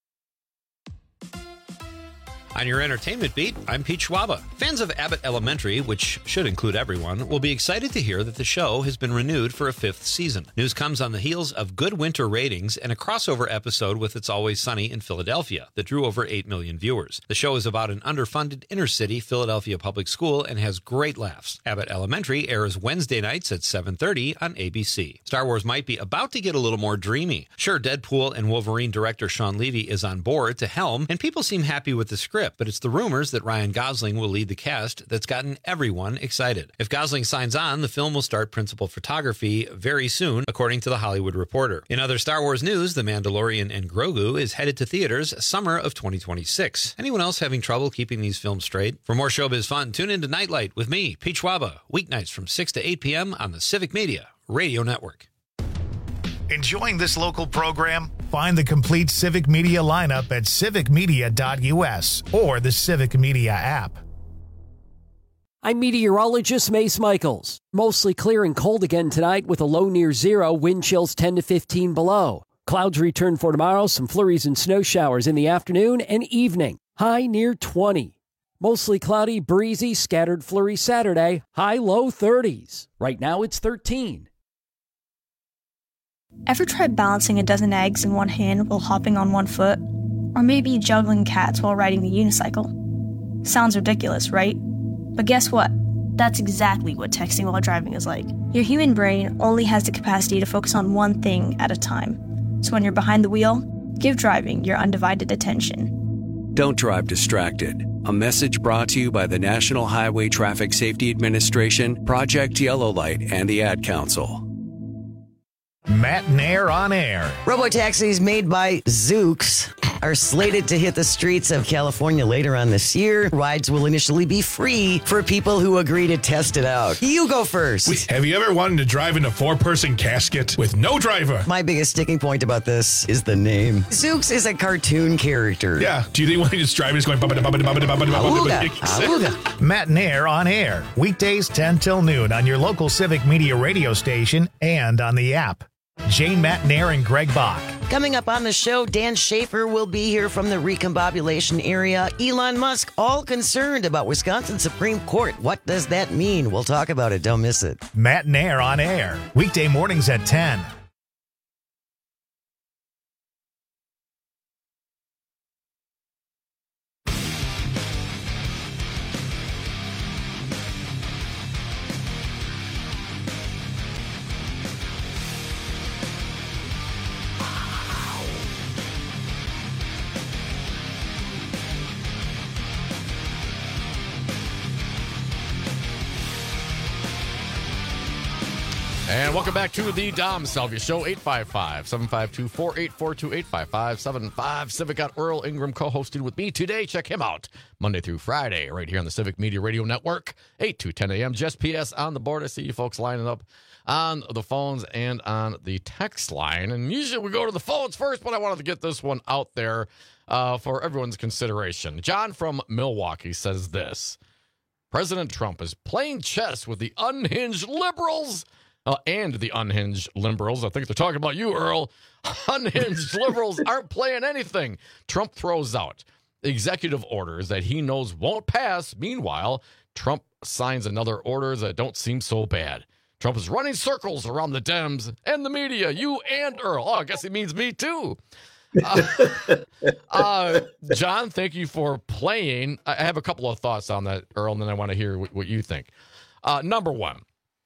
On your entertainment beat, I'm Pete Schwaba. Fans of Abbott Elementary, which should include everyone, will be excited to hear that the show has been renewed for a fifth season. News comes on the heels of good winter ratings and a crossover episode with It's Always Sunny in Philadelphia that drew over eight million viewers. The show is about an underfunded inner-city Philadelphia public school and has great laughs. Abbott Elementary airs Wednesday nights at seven thirty on A B C. Star Wars might be about to get a little more dreamy. Sure, Deadpool and Wolverine director Sean Levy is on board to helm, and people seem happy with the script, but it's the rumors that Ryan Gosling will lead the cast that's gotten everyone excited. If Gosling signs on, the film will start principal photography very soon, according to The Hollywood Reporter. In other Star Wars news, The Mandalorian and Grogu is headed to theaters summer of twenty twenty-six. Anyone else having trouble keeping these films straight? For more showbiz fun, tune into Nightlight with me, Pete Schwaba, weeknights from six to eight p.m. on the Civic Media Radio Network. Enjoying this local program? Find the complete Civic Media lineup at civic media dot U S or the Civic Media app. I'm meteorologist Mace Michaels. Mostly clear and cold again tonight with a low near zero, wind chills ten to fifteen below. Clouds return for tomorrow, some flurries and snow showers in the afternoon and evening. High near twenty. Mostly cloudy, breezy, scattered flurries Saturday. High low thirties. Right now it's thirteen. Ever tried balancing a dozen eggs in one hand while hopping on one foot? Or maybe juggling cats while riding a unicycle? Sounds ridiculous, right? But guess what? That's exactly what texting while driving is like. Your human brain only has the capacity to focus on one thing at a time. So when you're behind the wheel, give driving your undivided attention. Don't drive distracted. A message brought to you by the National Highway Traffic Safety Administration, Project Yellow Light, and the Ad Council. Matt Nair on air. Robotaxis made by Zoox are slated to hit the streets of California later on this year. Rides will initially be free for people who agree to test it out. You go first. Wait, have you ever wanted to drive in a four-person casket with no driver? My biggest sticking point about this is the name. Zoox is a cartoon character. Yeah. Do you think when he's driving, he's going... Auga, auga. Matt Nair on air. Weekdays ten till noon on your local Civic Media radio station and on the app. Jane Matt Nair and Greg Bach. Coming up on the show, Dan Schaefer will be here from the recombobulation area. Elon Musk, all concerned about Wisconsin Supreme Court. What does that mean? We'll talk about it. Don't miss it. Matt Nair on air. Weekday mornings at ten. And welcome back to the Dom Salvia Show, eight five five, seven five two, four eight four two, eight five five, seven five. Civic got Earl Ingram co-hosted with me today. Check him out Monday through Friday right here on the Civic Media Radio Network, eight to ten a.m. Just P S on the board. I see you folks lining up on the phones and on the text line. And usually we go to the phones first, but I wanted to get this one out there uh, for everyone's consideration. John from Milwaukee says this: President Trump is playing chess with the unhinged liberals. Uh, and the unhinged liberals. I think they're talking about you, Earl. Unhinged liberals aren't playing anything. Trump throws out executive orders that he knows won't pass. Meanwhile, Trump signs another orders that don't seem so bad. Trump is running circles around the Dems and the media. You and Earl. Oh, I guess he means me too. Uh, uh, John, thank you for playing. I have a couple of thoughts on that, Earl, and then I want to hear what, what you think. Uh, number one,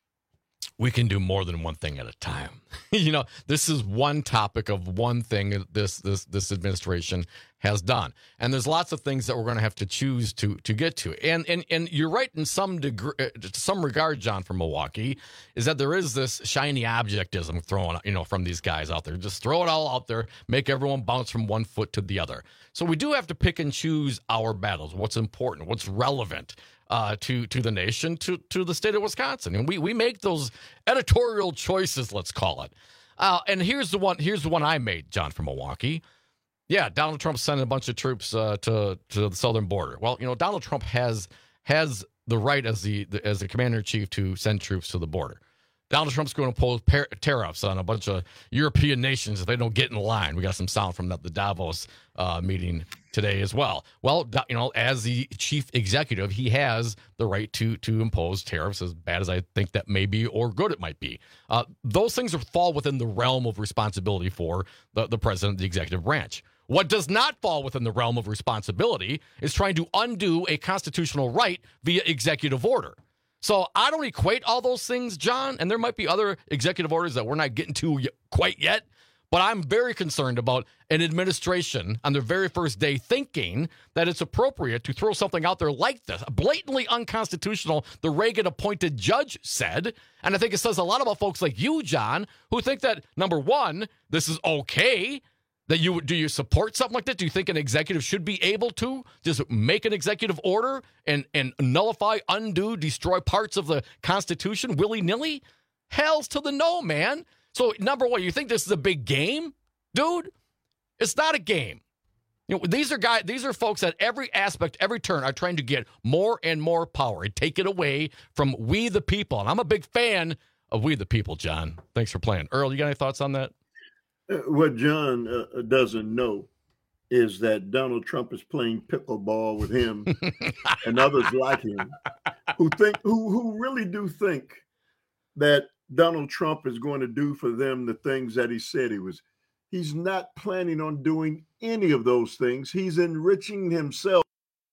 we can do more than one thing at a time. You know, this is one topic of one thing this this this administration has done, and there's lots of things that we're going to have to choose to to get to. And and and you're right in some degree, to some regard, John from Milwaukee, is that there is this shiny objectism thrown, you know, from these guys out there. Just throw it all out there, make everyone bounce from one foot to the other. So we do have to pick and choose our battles. What's important? What's relevant? Uh, to to the nation, to to the state of Wisconsin, and we we make those editorial choices, let's call it. Uh, and here's the one. Here's the one I made, John from Milwaukee. Yeah, Donald Trump sending a bunch of troops uh, to to the southern border. Well, you know, Donald Trump has has the right as the, the as the commander in chief to send troops to the border. Donald Trump's going to impose par- tariffs on a bunch of European nations if they don't get in line. We got some sound from the, the Davos uh, meeting today as well. Well, you know, as the chief executive, he has the right to to impose tariffs, as bad as I think that may be or good it might be. Uh, those things are, fall within the realm of responsibility for the, the president of the executive branch. What does not fall within the realm of responsibility is trying to undo a constitutional right via executive order. So I don't equate all those things, John, and there might be other executive orders that we're not getting to quite yet, but I'm very concerned about an administration on their very first day thinking that it's appropriate to throw something out there like this, blatantly unconstitutional, the Reagan-appointed judge said, and I think it says a lot about folks like you, John, who think that, number one, this is okay. That you do you support something like that? Do you think an executive should be able to just make an executive order and, and nullify, undo, destroy parts of the Constitution willy-nilly? Hell's to the no, man. So, number one, you think this is a big game? Dude, it's not a game. You know, these are guys, these are folks at every aspect, every turn are trying to get more and more power and take it away from we the people. And I'm a big fan of we the people, John. Thanks for playing. Earl, you got any thoughts on that? What John uh, doesn't know is that Donald Trump is playing pickleball with him and others like him who think who who really do think that Donald Trump is going to do for them the things that he said he was. He's not planning on doing any of those things. He's enriching himself,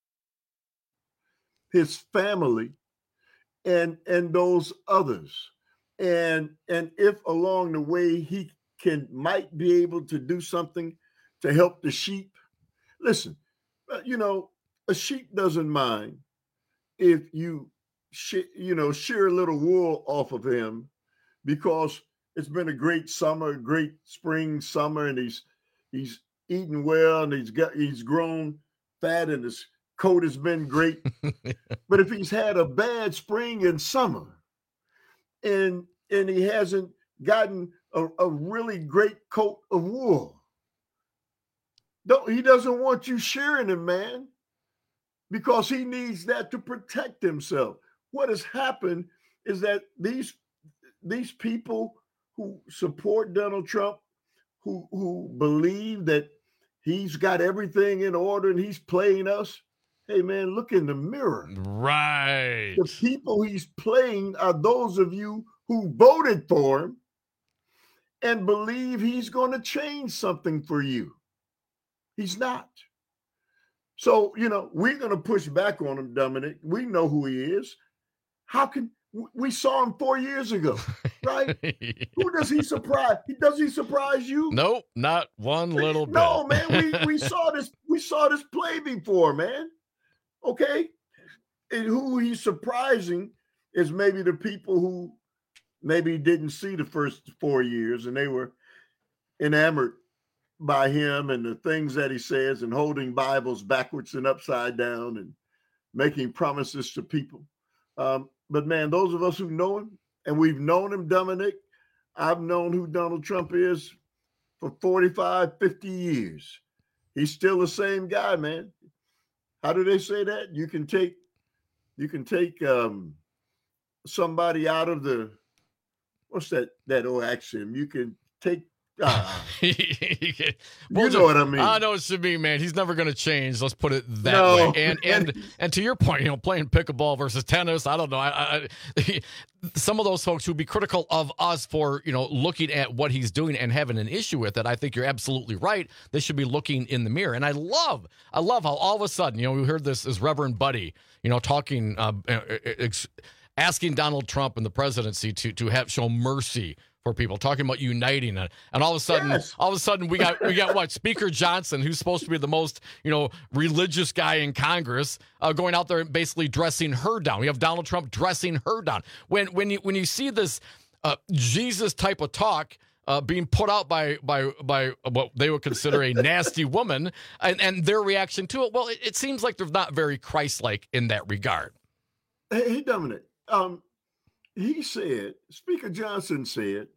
his family, and and those others. And and if along the way he can might be able to do something to help the sheep. Listen, uh, you know, a sheep doesn't mind if you, sh- you know, shear a little wool off of him because it's been a great summer, great spring, summer, and he's he's eating well and he's got he's grown fat and his coat has been great. But if he's had a bad spring and summer, and and he hasn't gotten A, a really great coat of wool. Don't, he doesn't want you shearing him, man, because he needs that to protect himself. What has happened is that these, these people who support Donald Trump, who, who believe that he's got everything in order and he's playing us, hey, man, look in the mirror. Right. The people he's playing are those of you who voted for him and believe he's going to change something for you. He's not. So, you know, we're going to push back on him, Dominic. We know who he is. How can we saw him four years ago, right? Who does he surprise? He does he surprise you? Nope, not one little bit. No, man, we we saw this we saw this play before, man. Okay? And who he's surprising is maybe the people who maybe didn't see the first four years and they were enamored by him and the things that he says and holding Bibles backwards and upside down and making promises to people. Um, but man, those of us who know him, and we've known him, Dominic, I've known who Donald Trump is for forty-five, fifty years. He's still the same guy, man. How do they say that? You can take, you can take um, somebody out of the, what's that, that old axiom? You can take, uh, well, you know what I mean. I know what you mean, man. He's never going to change. Let's put it that No. way. And and and to your point, you know, playing pickleball versus tennis. I don't know. I, I, some of those folks who'd be critical of us for, you know, looking at what he's doing and having an issue with it. I think you're absolutely right. They should be looking in the mirror. And I love, I love how all of a sudden, you know, we heard this as Reverend Buddy, you know, talking, uh, ex- asking Donald Trump and the presidency to to have show mercy for people, talking about uniting it, and all of a sudden, Yes. all of a sudden, we got we got what Speaker Johnson, who's supposed to be the most you know religious guy in Congress, uh, going out there and basically dressing her down. We have Donald Trump dressing her down. When when you when you see this uh, Jesus type of talk uh, being put out by by by what they would consider a nasty woman, and, and their reaction to it, well, it, it seems like they're not very Christ-like in that regard. Hey, hey, Dominic, um, he said, Speaker Johnson said,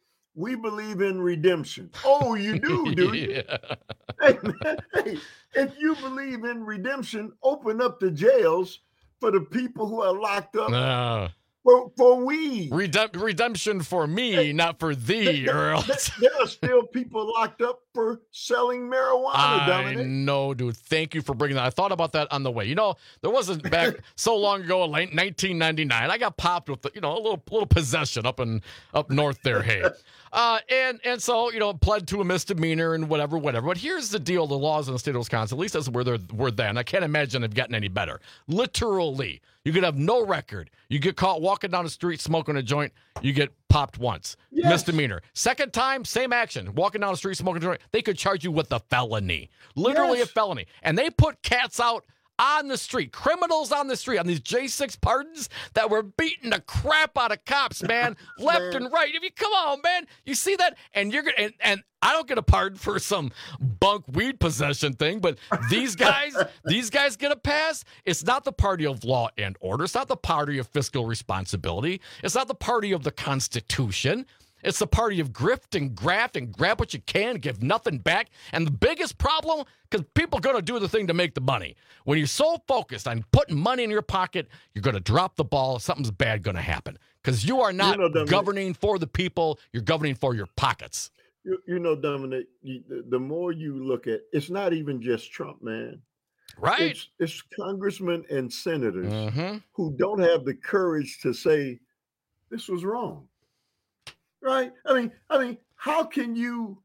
we believe in redemption. Oh, you do, do you? Yeah. Hey, man, hey, if you believe in redemption, open up the jails for the people who are locked up Uh, for, for weed. redemp- redemption for me, Hey, not for thee, There, or there- else. there are still people locked up for selling marijuana, I Dominic. know, dude. Thank you for bringing that. I thought about that on the way. You know, there wasn't back so long ago, in late nineteen ninety-nine. I got popped with, you know, a little little possession up in up north there. Hey, uh, and and so you know, pled to a misdemeanor and whatever, whatever. But here's the deal: the laws in the state of Wisconsin, at least that's where they were then. I can't imagine they've gotten any better. Literally, you could have no record. You get caught walking down the street smoking a joint, you get popped once. Yes. Misdemeanor. Second time, same action. Walking down the street smoking a joint, they could charge you with a felony. Literally Yes. a felony. And they put cats out on the street, criminals on the street, on these J six pardons that were beating the crap out of cops, man, left Man. and right. If you come on, man, you see that, and you're gonna, and, and I don't get a pardon for some bunk weed possession thing, but these guys, these guys get a pass. It's not the party of law and order. It's not the party of fiscal responsibility. It's not the party of the Constitution. It's the party of grift and graft and grab what you can, give nothing back. And the biggest problem, because people are going to do the thing to make the money. When you're so focused on putting money in your pocket, you're going to drop the ball. Something's bad going to happen because you are not You know, Dominic- governing for the people. You're governing for your pockets. You, you know, Dominic, you, the, the more you look at, it's not even just Trump, man. Right. It's, it's congressmen and senators Mhm. who don't have the courage to say this was wrong. Right? I mean, I mean, how can you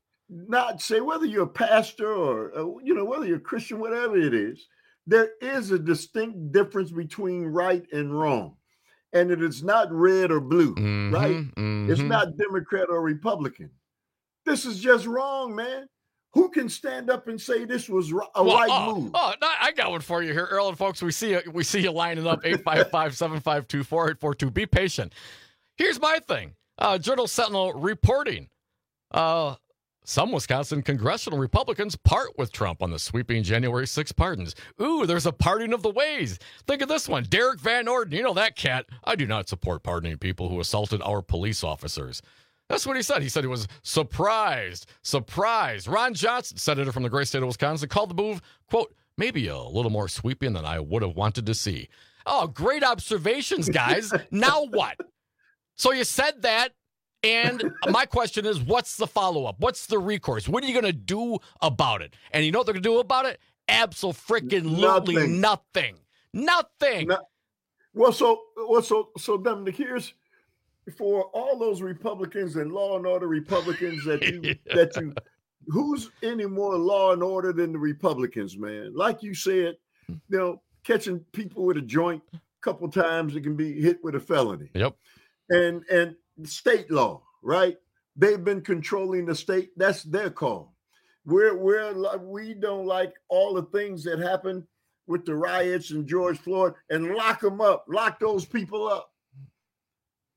not say, whether you're a pastor or uh, you know, whether you're a Christian, whatever it is, there is a distinct difference between right and wrong, and it is not red or blue. Mhm, Right? It's mhm. not Democrat or Republican. This is just wrong, man. Who can stand up and say this was ri- a Well, right oh, move? Oh, no, I got one for you here, Earl and folks. We see you, we see you lining up eight five five, seven five two, four eight four two. Be patient. Here's my thing. Uh, Journal Sentinel reporting. Uh, some Wisconsin congressional Republicans part with Trump on the sweeping January sixth pardons. Ooh, there's a parting of the ways. Think of this one. Derek Van Orden. You know that cat. I do not support pardoning people who assaulted our police officers. That's what he said. He said he was surprised. Surprised. Ron Johnson, senator from the great state of Wisconsin, called the move, quote, maybe a little more sweeping than I would have wanted to see. Oh, great observations, guys. Now what? So you said that, and my question is, what's the follow-up? What's the recourse? What are you going to do about it? And you know what they're going to do about it? Absolutely Nothing. nothing. Nothing. No- Well, so well, so so Dominic, here's for all those Republicans and law and order Republicans that you that you who's any more law and order than the Republicans, man? Like you said, you know, catching people with a joint a couple times, it can be hit with a felony. Yep. And and state law, right? They've been controlling the state. That's their call. We're we're like we don't like all the things that happened with the riots and George Floyd, and lock them up, lock those people up.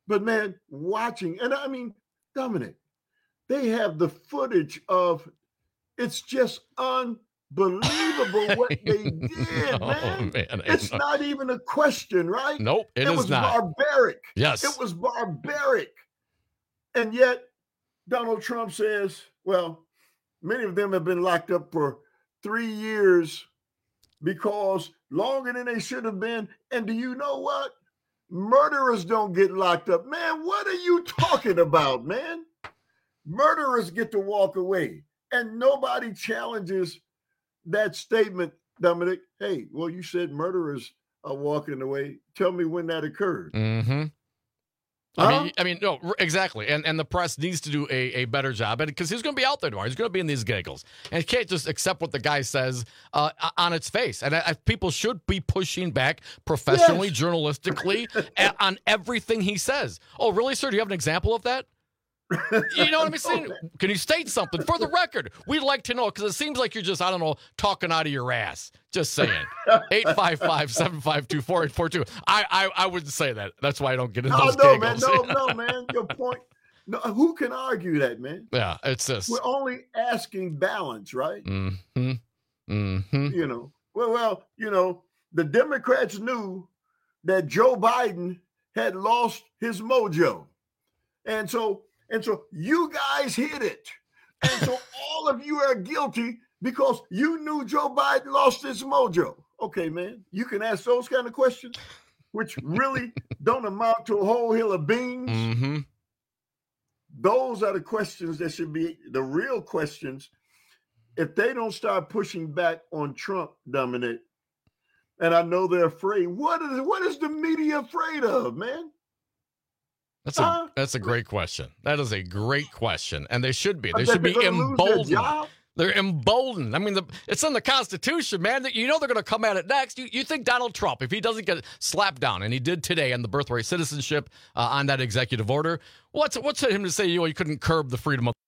But man, watching, and I mean, Dominic, they have the footage of, it's just unbelievable what they did, know, man. man It's know. not even a question, right? Nope, it, it is was not. barbaric. Yes. It was barbaric. And yet, Donald Trump says, well, many of them have been locked up for three years because longer than they should have been. And do you know what? Murderers don't get locked up. Man, what are you talking about, man? Murderers get to walk away. And nobody challenges that statement, Dominic. Hey, well, you said murderers are walking away. Tell me when that occurred. Mm-hmm. I huh? mean, I mean, no, exactly. And and the press needs to do a, a better job. And because he's going to be out there tomorrow. He's going to be in these giggles. And you can't just accept what the guy says uh, on its face. And I, I, people should be pushing back professionally, yes. journalistically, a, on everything he says. Oh, really, sir? Do you have an example of that? You know what I'm saying? Can you state something for the record? We'd like to know, because it seems like you're just, I don't know, talking out of your ass. Just saying. eight five five, seven five two, four eight four two. I, I I wouldn't say that. That's why I don't get in no, those no, giggles. man. No, no, man. Your point. No, who can argue that, man? Yeah, it's just. We're only asking balance, right? Mm-hmm. Mm-hmm. You know, well, well, you know, the Democrats knew that Joe Biden had lost his mojo. And so, And so you guys hit it. And so all of you are guilty because you knew Joe Biden lost his mojo. Okay, man, you can ask those kind of questions, which really don't amount to a whole hill of beans. Mm-hmm. Those are the questions that should be the real questions. If they don't start pushing back on Trump, Dominic, and I know they're afraid, what is, what is the media afraid of, man? That's a uh, that's a great question. That is a great question, and they should be. They should be emboldened. They're emboldened. I mean, the, it's in the Constitution, man. You know they're going to come at it next. You, you think Donald Trump, if he doesn't get slapped down, and he did today on the birthright citizenship uh, on that executive order, what's what's it him to say? You know, you couldn't curb the freedom of,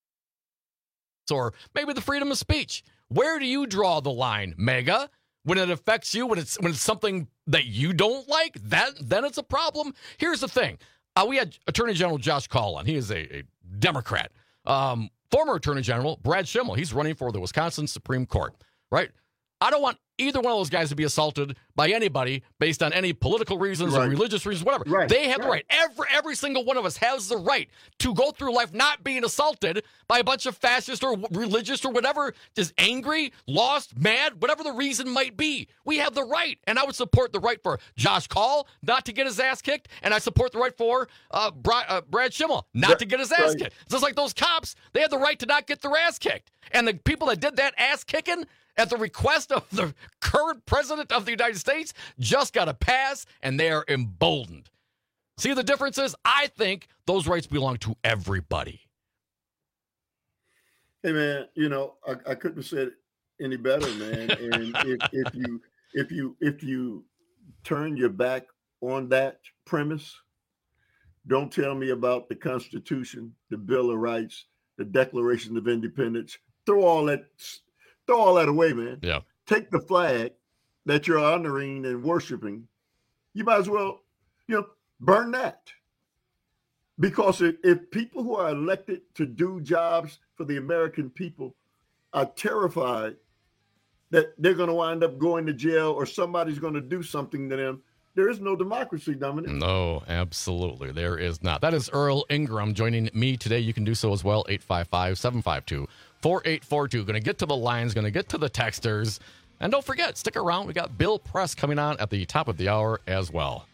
or maybe the freedom of speech. Where do you draw the line, Mega? When it affects you, when it's when it's something that you don't like, that then it's a problem. Here's the thing. Uh, we had Attorney General Josh Kaul on. He is a, a Democrat. Um, former Attorney General Brad Schimmel. He's running for the Wisconsin Supreme Court, right? I don't want either one of those guys to be assaulted by anybody based on any political reasons right. or religious reasons, whatever. Right. They have right. the right. Every every single one of us has the right to go through life not being assaulted by a bunch of fascists or religious or whatever, is angry, lost, mad, whatever the reason might be. We have the right. And I would support the right for Josh Kaul not to get his ass kicked, and I support the right for uh, Brad, uh, Brad Schimmel not right. to get his ass right. kicked. Just like those cops, they had the right to not get their ass kicked. And the people that did that ass kicking at the request of the current president of the United States just got a pass, and they are emboldened. See the differences? I think those rights belong to everybody. Hey, man, you know, I, I couldn't have said it any better, man. And if, if you if you if you turn your back on that premise, don't tell me about the Constitution, the Bill of Rights, the Declaration of Independence. Throw all that. Throw all that away, man. Yeah. Take the flag that you're honoring and worshiping. You might as well, you know, burn that. Because if, if people who are elected to do jobs for the American people are terrified that they're going to wind up going to jail or somebody's going to do something to them, there is no democracy, Dominic. No, absolutely. There is not. That is Earl Ingram joining me today. You can do so as well. eight five five, seven five two, four eight four two. Going to get to the lines, going to get to the texters. And don't forget, stick around. We got Bill Press coming on at the top of the hour as well.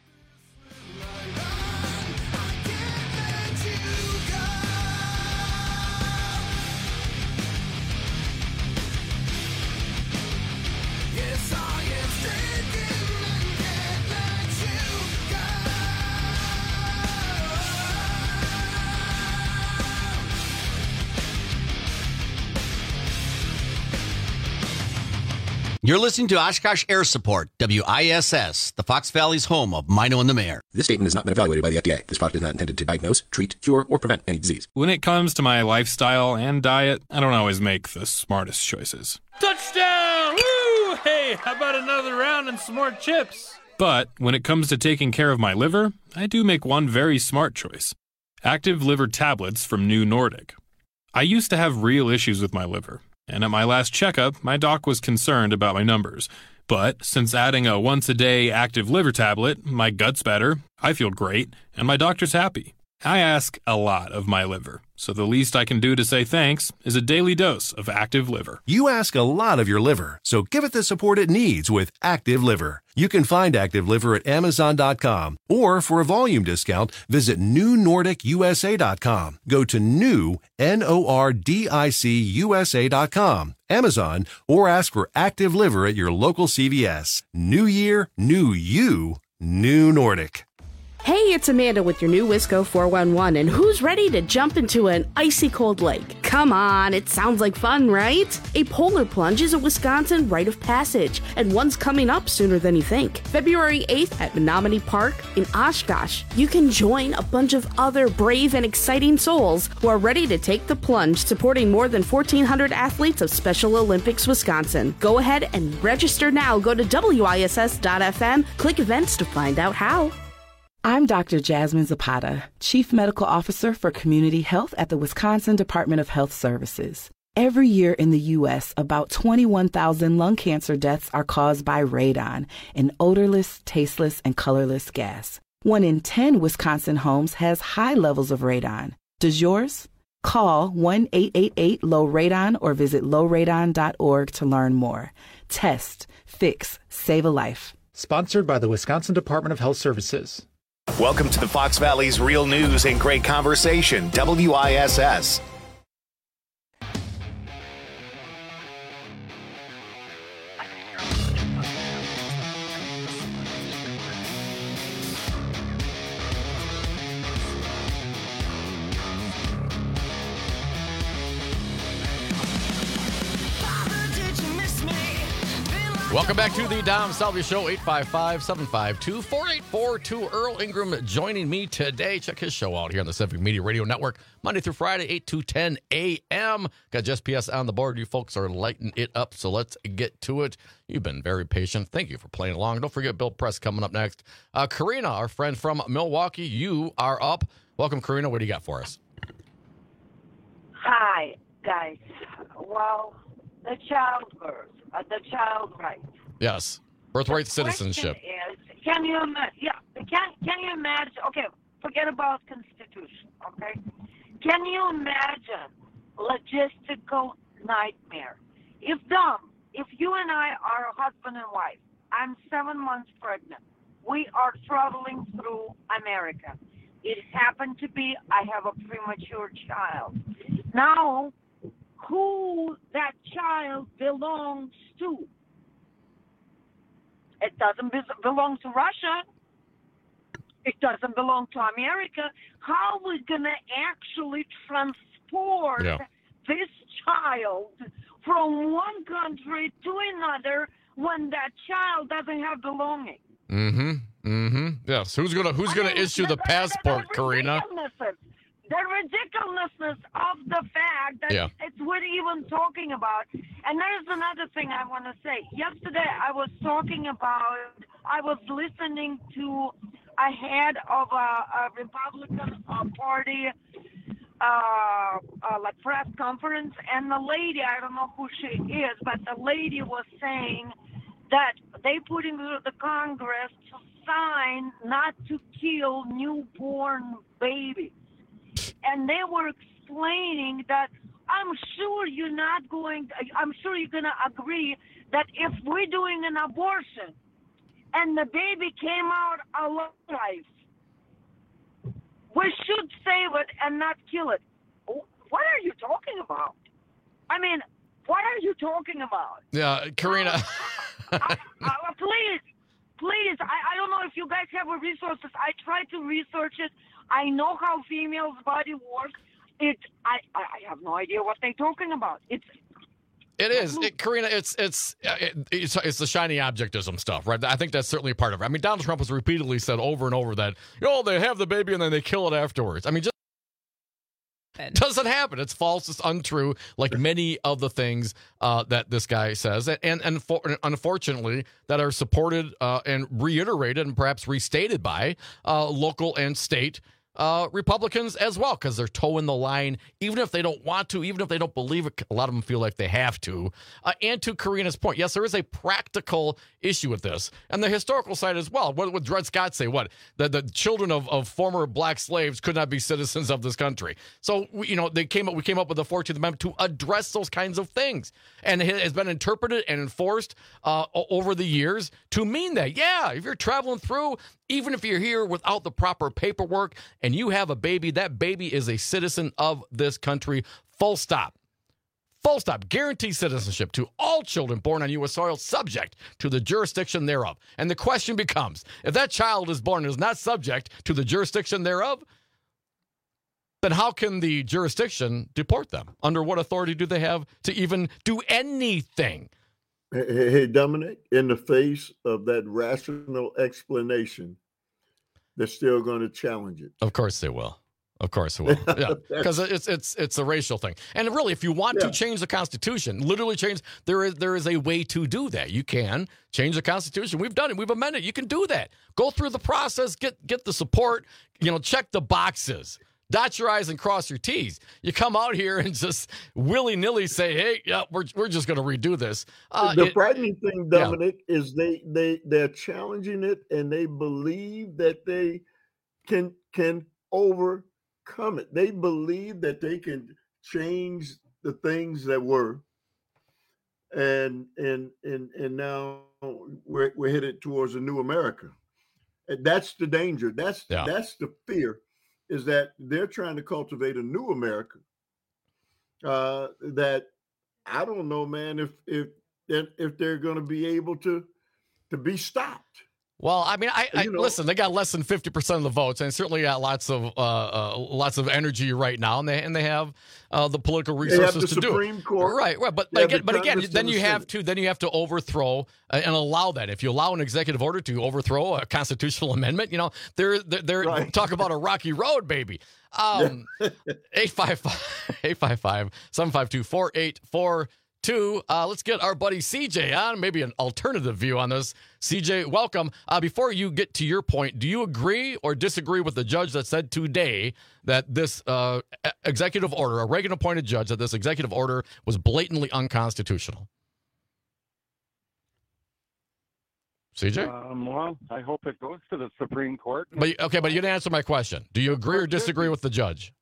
You're listening to Oshkosh Air Support, W I S S, the Fox Valley's home of Mino and the Mayor. This statement has not been evaluated by the F D A. This product is not intended to diagnose, treat, cure, or prevent any disease. When it comes to my lifestyle and diet, I don't always make the smartest choices. Touchdown! Woo! Hey, how about another round and some more chips? But when it comes to taking care of my liver, I do make one very smart choice. Active Liver tablets from New Nordic. I used to have real issues with my liver, and at my last checkup, my doc was concerned about my numbers. But since adding a once-a-day Active Liver tablet, my gut's better, I feel great, and my doctor's happy. I ask a lot of my liver, so the least I can do to say thanks is a daily dose of Active Liver. You ask a lot of your liver, so give it the support it needs with Active Liver. You can find Active Liver at Amazon dot com, or for a volume discount, visit New Nordic U S A dot com. Go to new, N O R D I C U S A dot com, Amazon, or ask for Active Liver at your local C V S. New year, new you, New Nordic. Hey, it's Amanda with your new Wisco four one one, and who's ready to jump into an icy cold lake? Come on, it sounds like fun, right? A polar plunge is a Wisconsin rite of passage, and one's coming up sooner than you think. February eighth at Menominee Park in Oshkosh. You can join a bunch of other brave and exciting souls who are ready to take the plunge, supporting more than fourteen hundred athletes of Special Olympics Wisconsin. Go ahead and register now. Go to W I S S dot F M, click events to find out how. I'm Doctor Jasmine Zapata, Chief Medical Officer for Community Health at the Wisconsin Department of Health Services. Every year in the U S, about twenty-one thousand lung cancer deaths are caused by radon, an odorless, tasteless, and colorless gas. One in ten Wisconsin homes has high levels of radon. Does yours? Call one eight eight eight, low radon or visit low radon dot org to learn more. Test, fix, save a life. Sponsored by the Wisconsin Department of Health Services. Welcome to the Fox Valley's Real News and Great Conversation, W I S S. Welcome back to the Dom Salvia Show, eight five five, seven five two, four eight four two. Earl Ingram joining me today. Check his show out here on the Civic Media Radio Network, Monday through Friday, eight to ten a.m. Got Just P S on the board. You folks are lighting it up, so let's get to it. You've been very patient. Thank you for playing along. Don't forget Bill Press coming up next. Uh, Karina, our friend from Milwaukee, you are up. Welcome, Karina. What do you got for us? Hi, guys. Well, the childbirth. Uh, the child rights. Yes, birthright citizenship. Is, can you imagine? Yeah, can can you imagine? Okay, forget about Constitution. Okay, can you imagine logistical nightmare? If Dom, if you and I are husband and wife, I'm seven months pregnant. We are traveling through America. It happened to be I have a premature child. Now, who that child belongs to? It doesn't be- belong to Russia. It doesn't belong to America. How are we going to actually transport yeah. this child from one country to another when that child doesn't have belonging? Mm-hmm. Mm-hmm. Yes. Who's gonna Who's gonna I mean, issue the passport, Karina? The ridiculousness of the fact that Yeah. it's worth even talking about. And there's another thing I want to say. Yesterday I was talking about, I was listening to a head of a, a Republican uh, Party uh, uh, like press conference, and the lady, I don't know who she is, but the lady was saying that they put into the Congress to sign not to kill newborn babies. And they were explaining that I'm sure you're not going, I'm sure you're going to agree that if we're doing an abortion and the baby came out alive, we should save it and not kill it. What are you talking about? I mean, what are you talking about? Yeah, Karina. uh, uh, please, please, I, I don't know if you guys have resources. I tried to research it. I know how females' body works. It, I, I have no idea what they're talking about. It's It is, it, Karina. It's it's it, it's it's the shiny objectism stuff, right? I think that's certainly part of it. I mean, Donald Trump has repeatedly said over and over that, you know, they have the baby and then they kill it afterwards. I mean, just Doesn't happen. It's false. It's untrue, like many of the things uh, that this guy says. And, and for, unfortunately, that are supported uh, and reiterated and perhaps restated by uh, local and state Uh, Republicans as well, because they're towing the line, even if they don't want to, even if they don't believe it. A lot of them feel like they have to. Uh, and to Karina's point, yes, there is a practical issue with this, and the historical side as well. What would Dred Scott say? What the, the children of, of former black slaves could not be citizens of this country. So we, you know, they came up. We came up with the fourteenth Amendment to address those kinds of things, and it has been interpreted and enforced uh, over the years to mean that. Yeah, if you're traveling through, even if you're here without the proper paperwork and you have a baby, that baby is a citizen of this country. Full stop. Full stop. Guaranteed citizenship to all children born on U S soil, subject to the jurisdiction thereof. And the question becomes, if that child is born and is not subject to the jurisdiction thereof, then how can the jurisdiction deport them? Under what authority do they have to even do anything? Hey, hey, Dominic, in the face of that rational explanation, they're still going to challenge it. Of course they will. Of course they will. Yeah, because it's it's it's a racial thing. And really, if you want yeah. to change the Constitution, literally change, there is there is a way to do that. You can change the Constitution. We've done it. We've amended it. You can do that. Go through the process. Get get the support. You know, check the boxes. Dot your I's and cross your T's. You come out here and just willy-nilly say, hey, yeah, we're we're just going to redo this. Uh, the it, frightening thing, Dominic, yeah. is they, they, they're challenging it, and they believe that they can can overcome it. They believe that they can change the things that were. And and and and now we're, we're headed towards a new America. And that's the danger. That's yeah. That's the fear. Is that they're trying to cultivate a new America uh, that I don't know, man, if if if they're going to be able to to be stopped. Well, I mean, I, I listen. They got less than fifty percent of the votes, and certainly got lots of uh, uh, lots of energy right now, and they and they have uh, the political resources the to Supreme do it. Court. Right, right. But They again, have but the again, Congress then and the you have Senate. to then you have to overthrow uh, and allow that. If you allow an executive order to overthrow a constitutional amendment, you know, they're they're, they're Right. talk about a rocky road, baby. Um, eight five five, eight five five, seven five two, four eight four two. Uh, let's get our buddy C J on, maybe an alternative view on this. C J, welcome. Uh, before you get to your point, do you agree or disagree with the judge that said today that this uh, executive order, a Reagan-appointed judge, that this executive order was blatantly unconstitutional? C J? Um, well, I hope it goes to the Supreme Court. But okay, but you didn't answer my question. Do you agree or disagree with the judge?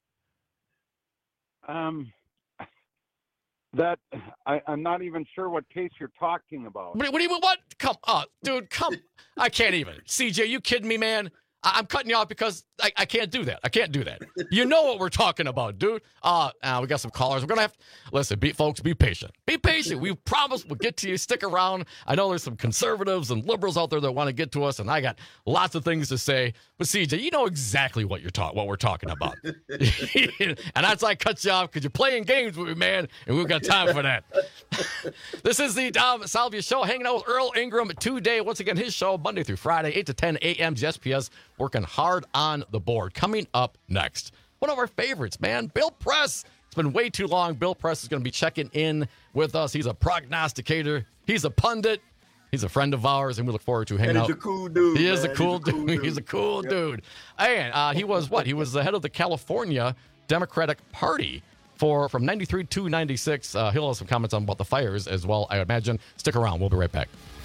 Um, that I, I'm not even sure what case you're talking about. What, what do you what? Come on, dude. Come. I can't even. C J, you kidding me, man? I, I'm cutting you off because I, I can't do that. I can't do that. You know what we're talking about, dude. Uh, uh we got some callers. We're gonna have to listen. Be folks, be patient. Be patient. We promise we'll get to you. Stick around. I know there's some conservatives and liberals out there that want to get to us, and I got lots of things to say. But C J, you know exactly what you're talking, what we're talking about. And that's why I cut you off because you're playing games with me, man, and we've got time for that. This is the Dom Salvia Show, hanging out with Earl Ingram today. Once again, his show Monday through Friday, eight to ten a.m. S P S, working hard on the board. Coming up next, one of our favorites, man, Bill Press. It's been way too long. Bill Press is going to be checking in with us. He's a prognosticator. He's a pundit. He's a friend of ours, and we look forward to hanging And out. he's a cool dude, He is man. a cool, He's a cool dude. dude. He's a cool Yep. dude. And uh, he was what? He was the head of the California Democratic Party for from ninety-three to ninety-six. Uh, he'll have some comments on about the fires as well, I imagine. Stick around. We'll be right back.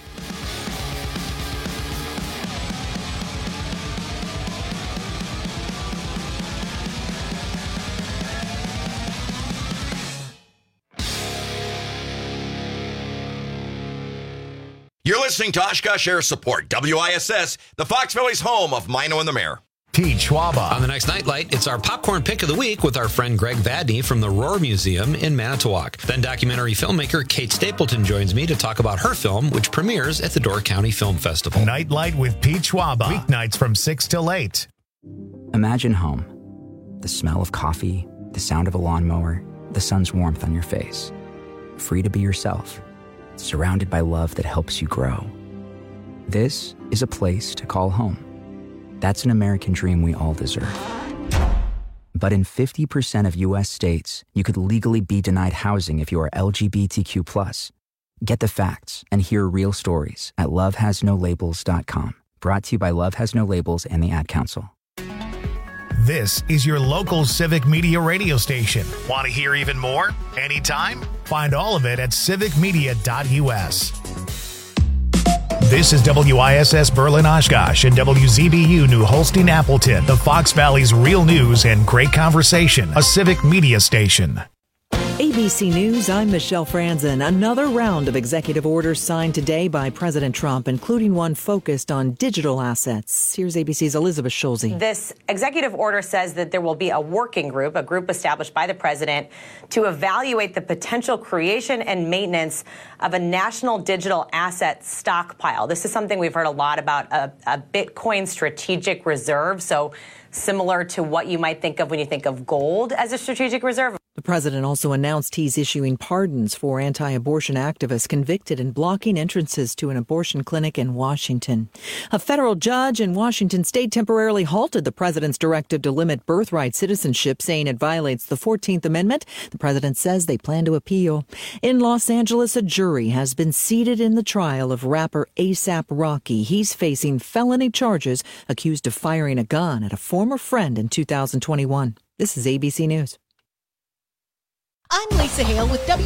You're listening to Oshkosh Air Support, W I S S, the Fox Valley's home of Mino and the Mayor. Pete Schwaba. On the next Nightlight, it's our popcorn pick of the week with our friend Greg Vadney from the Roar Museum in Manitowoc. Then documentary filmmaker Kate Stapleton joins me to talk about her film, which premieres at the Door County Film Festival. Nightlight with Pete Schwaba. Weeknights from six till eight. Imagine home. The smell of coffee, the sound of a lawnmower, the sun's warmth on your face. Free to be yourself. Surrounded by love that helps you grow. This is a place to call home. That's an American dream we all deserve. But in fifty percent of U S states, you could legally be denied housing if you are L G B T Q plus. Get the facts and hear real stories at love has no labels dot com. Brought to you by Love Has No Labels and the Ad Council. This is your local Civic Media radio station. Want to hear even more? Anytime? Find all of it at civic media dot u s. This is W I S S Berlin Oshkosh and W Z B U New Holstein Appleton, the Fox Valley's real news and great conversation, a Civic Media station. A B C News, I'm Michelle Franzen. Another round of executive orders signed today by President Trump, including one focused on digital assets. Here's A B C's Elizabeth Schulze. This executive order says that there will be a working group, a group established by the president, to evaluate the potential creation and maintenance of a national digital asset stockpile. This is something we've heard a lot about, a, a Bitcoin strategic reserve, so similar to what you might think of when you think of gold as a strategic reserve. The president also announced he's issuing pardons for anti-abortion activists convicted in blocking entrances to an abortion clinic in Washington. A federal judge in Washington state temporarily halted the president's directive to limit birthright citizenship, saying it violates the fourteenth Amendment. The president says they plan to appeal. In Los Angeles, a jury has been seated in the trial of rapper A$AP Rocky. He's facing felony charges, accused of firing a gun at a former friend in two thousand twenty-one. This is A B C News. I'm Lisa Hale with W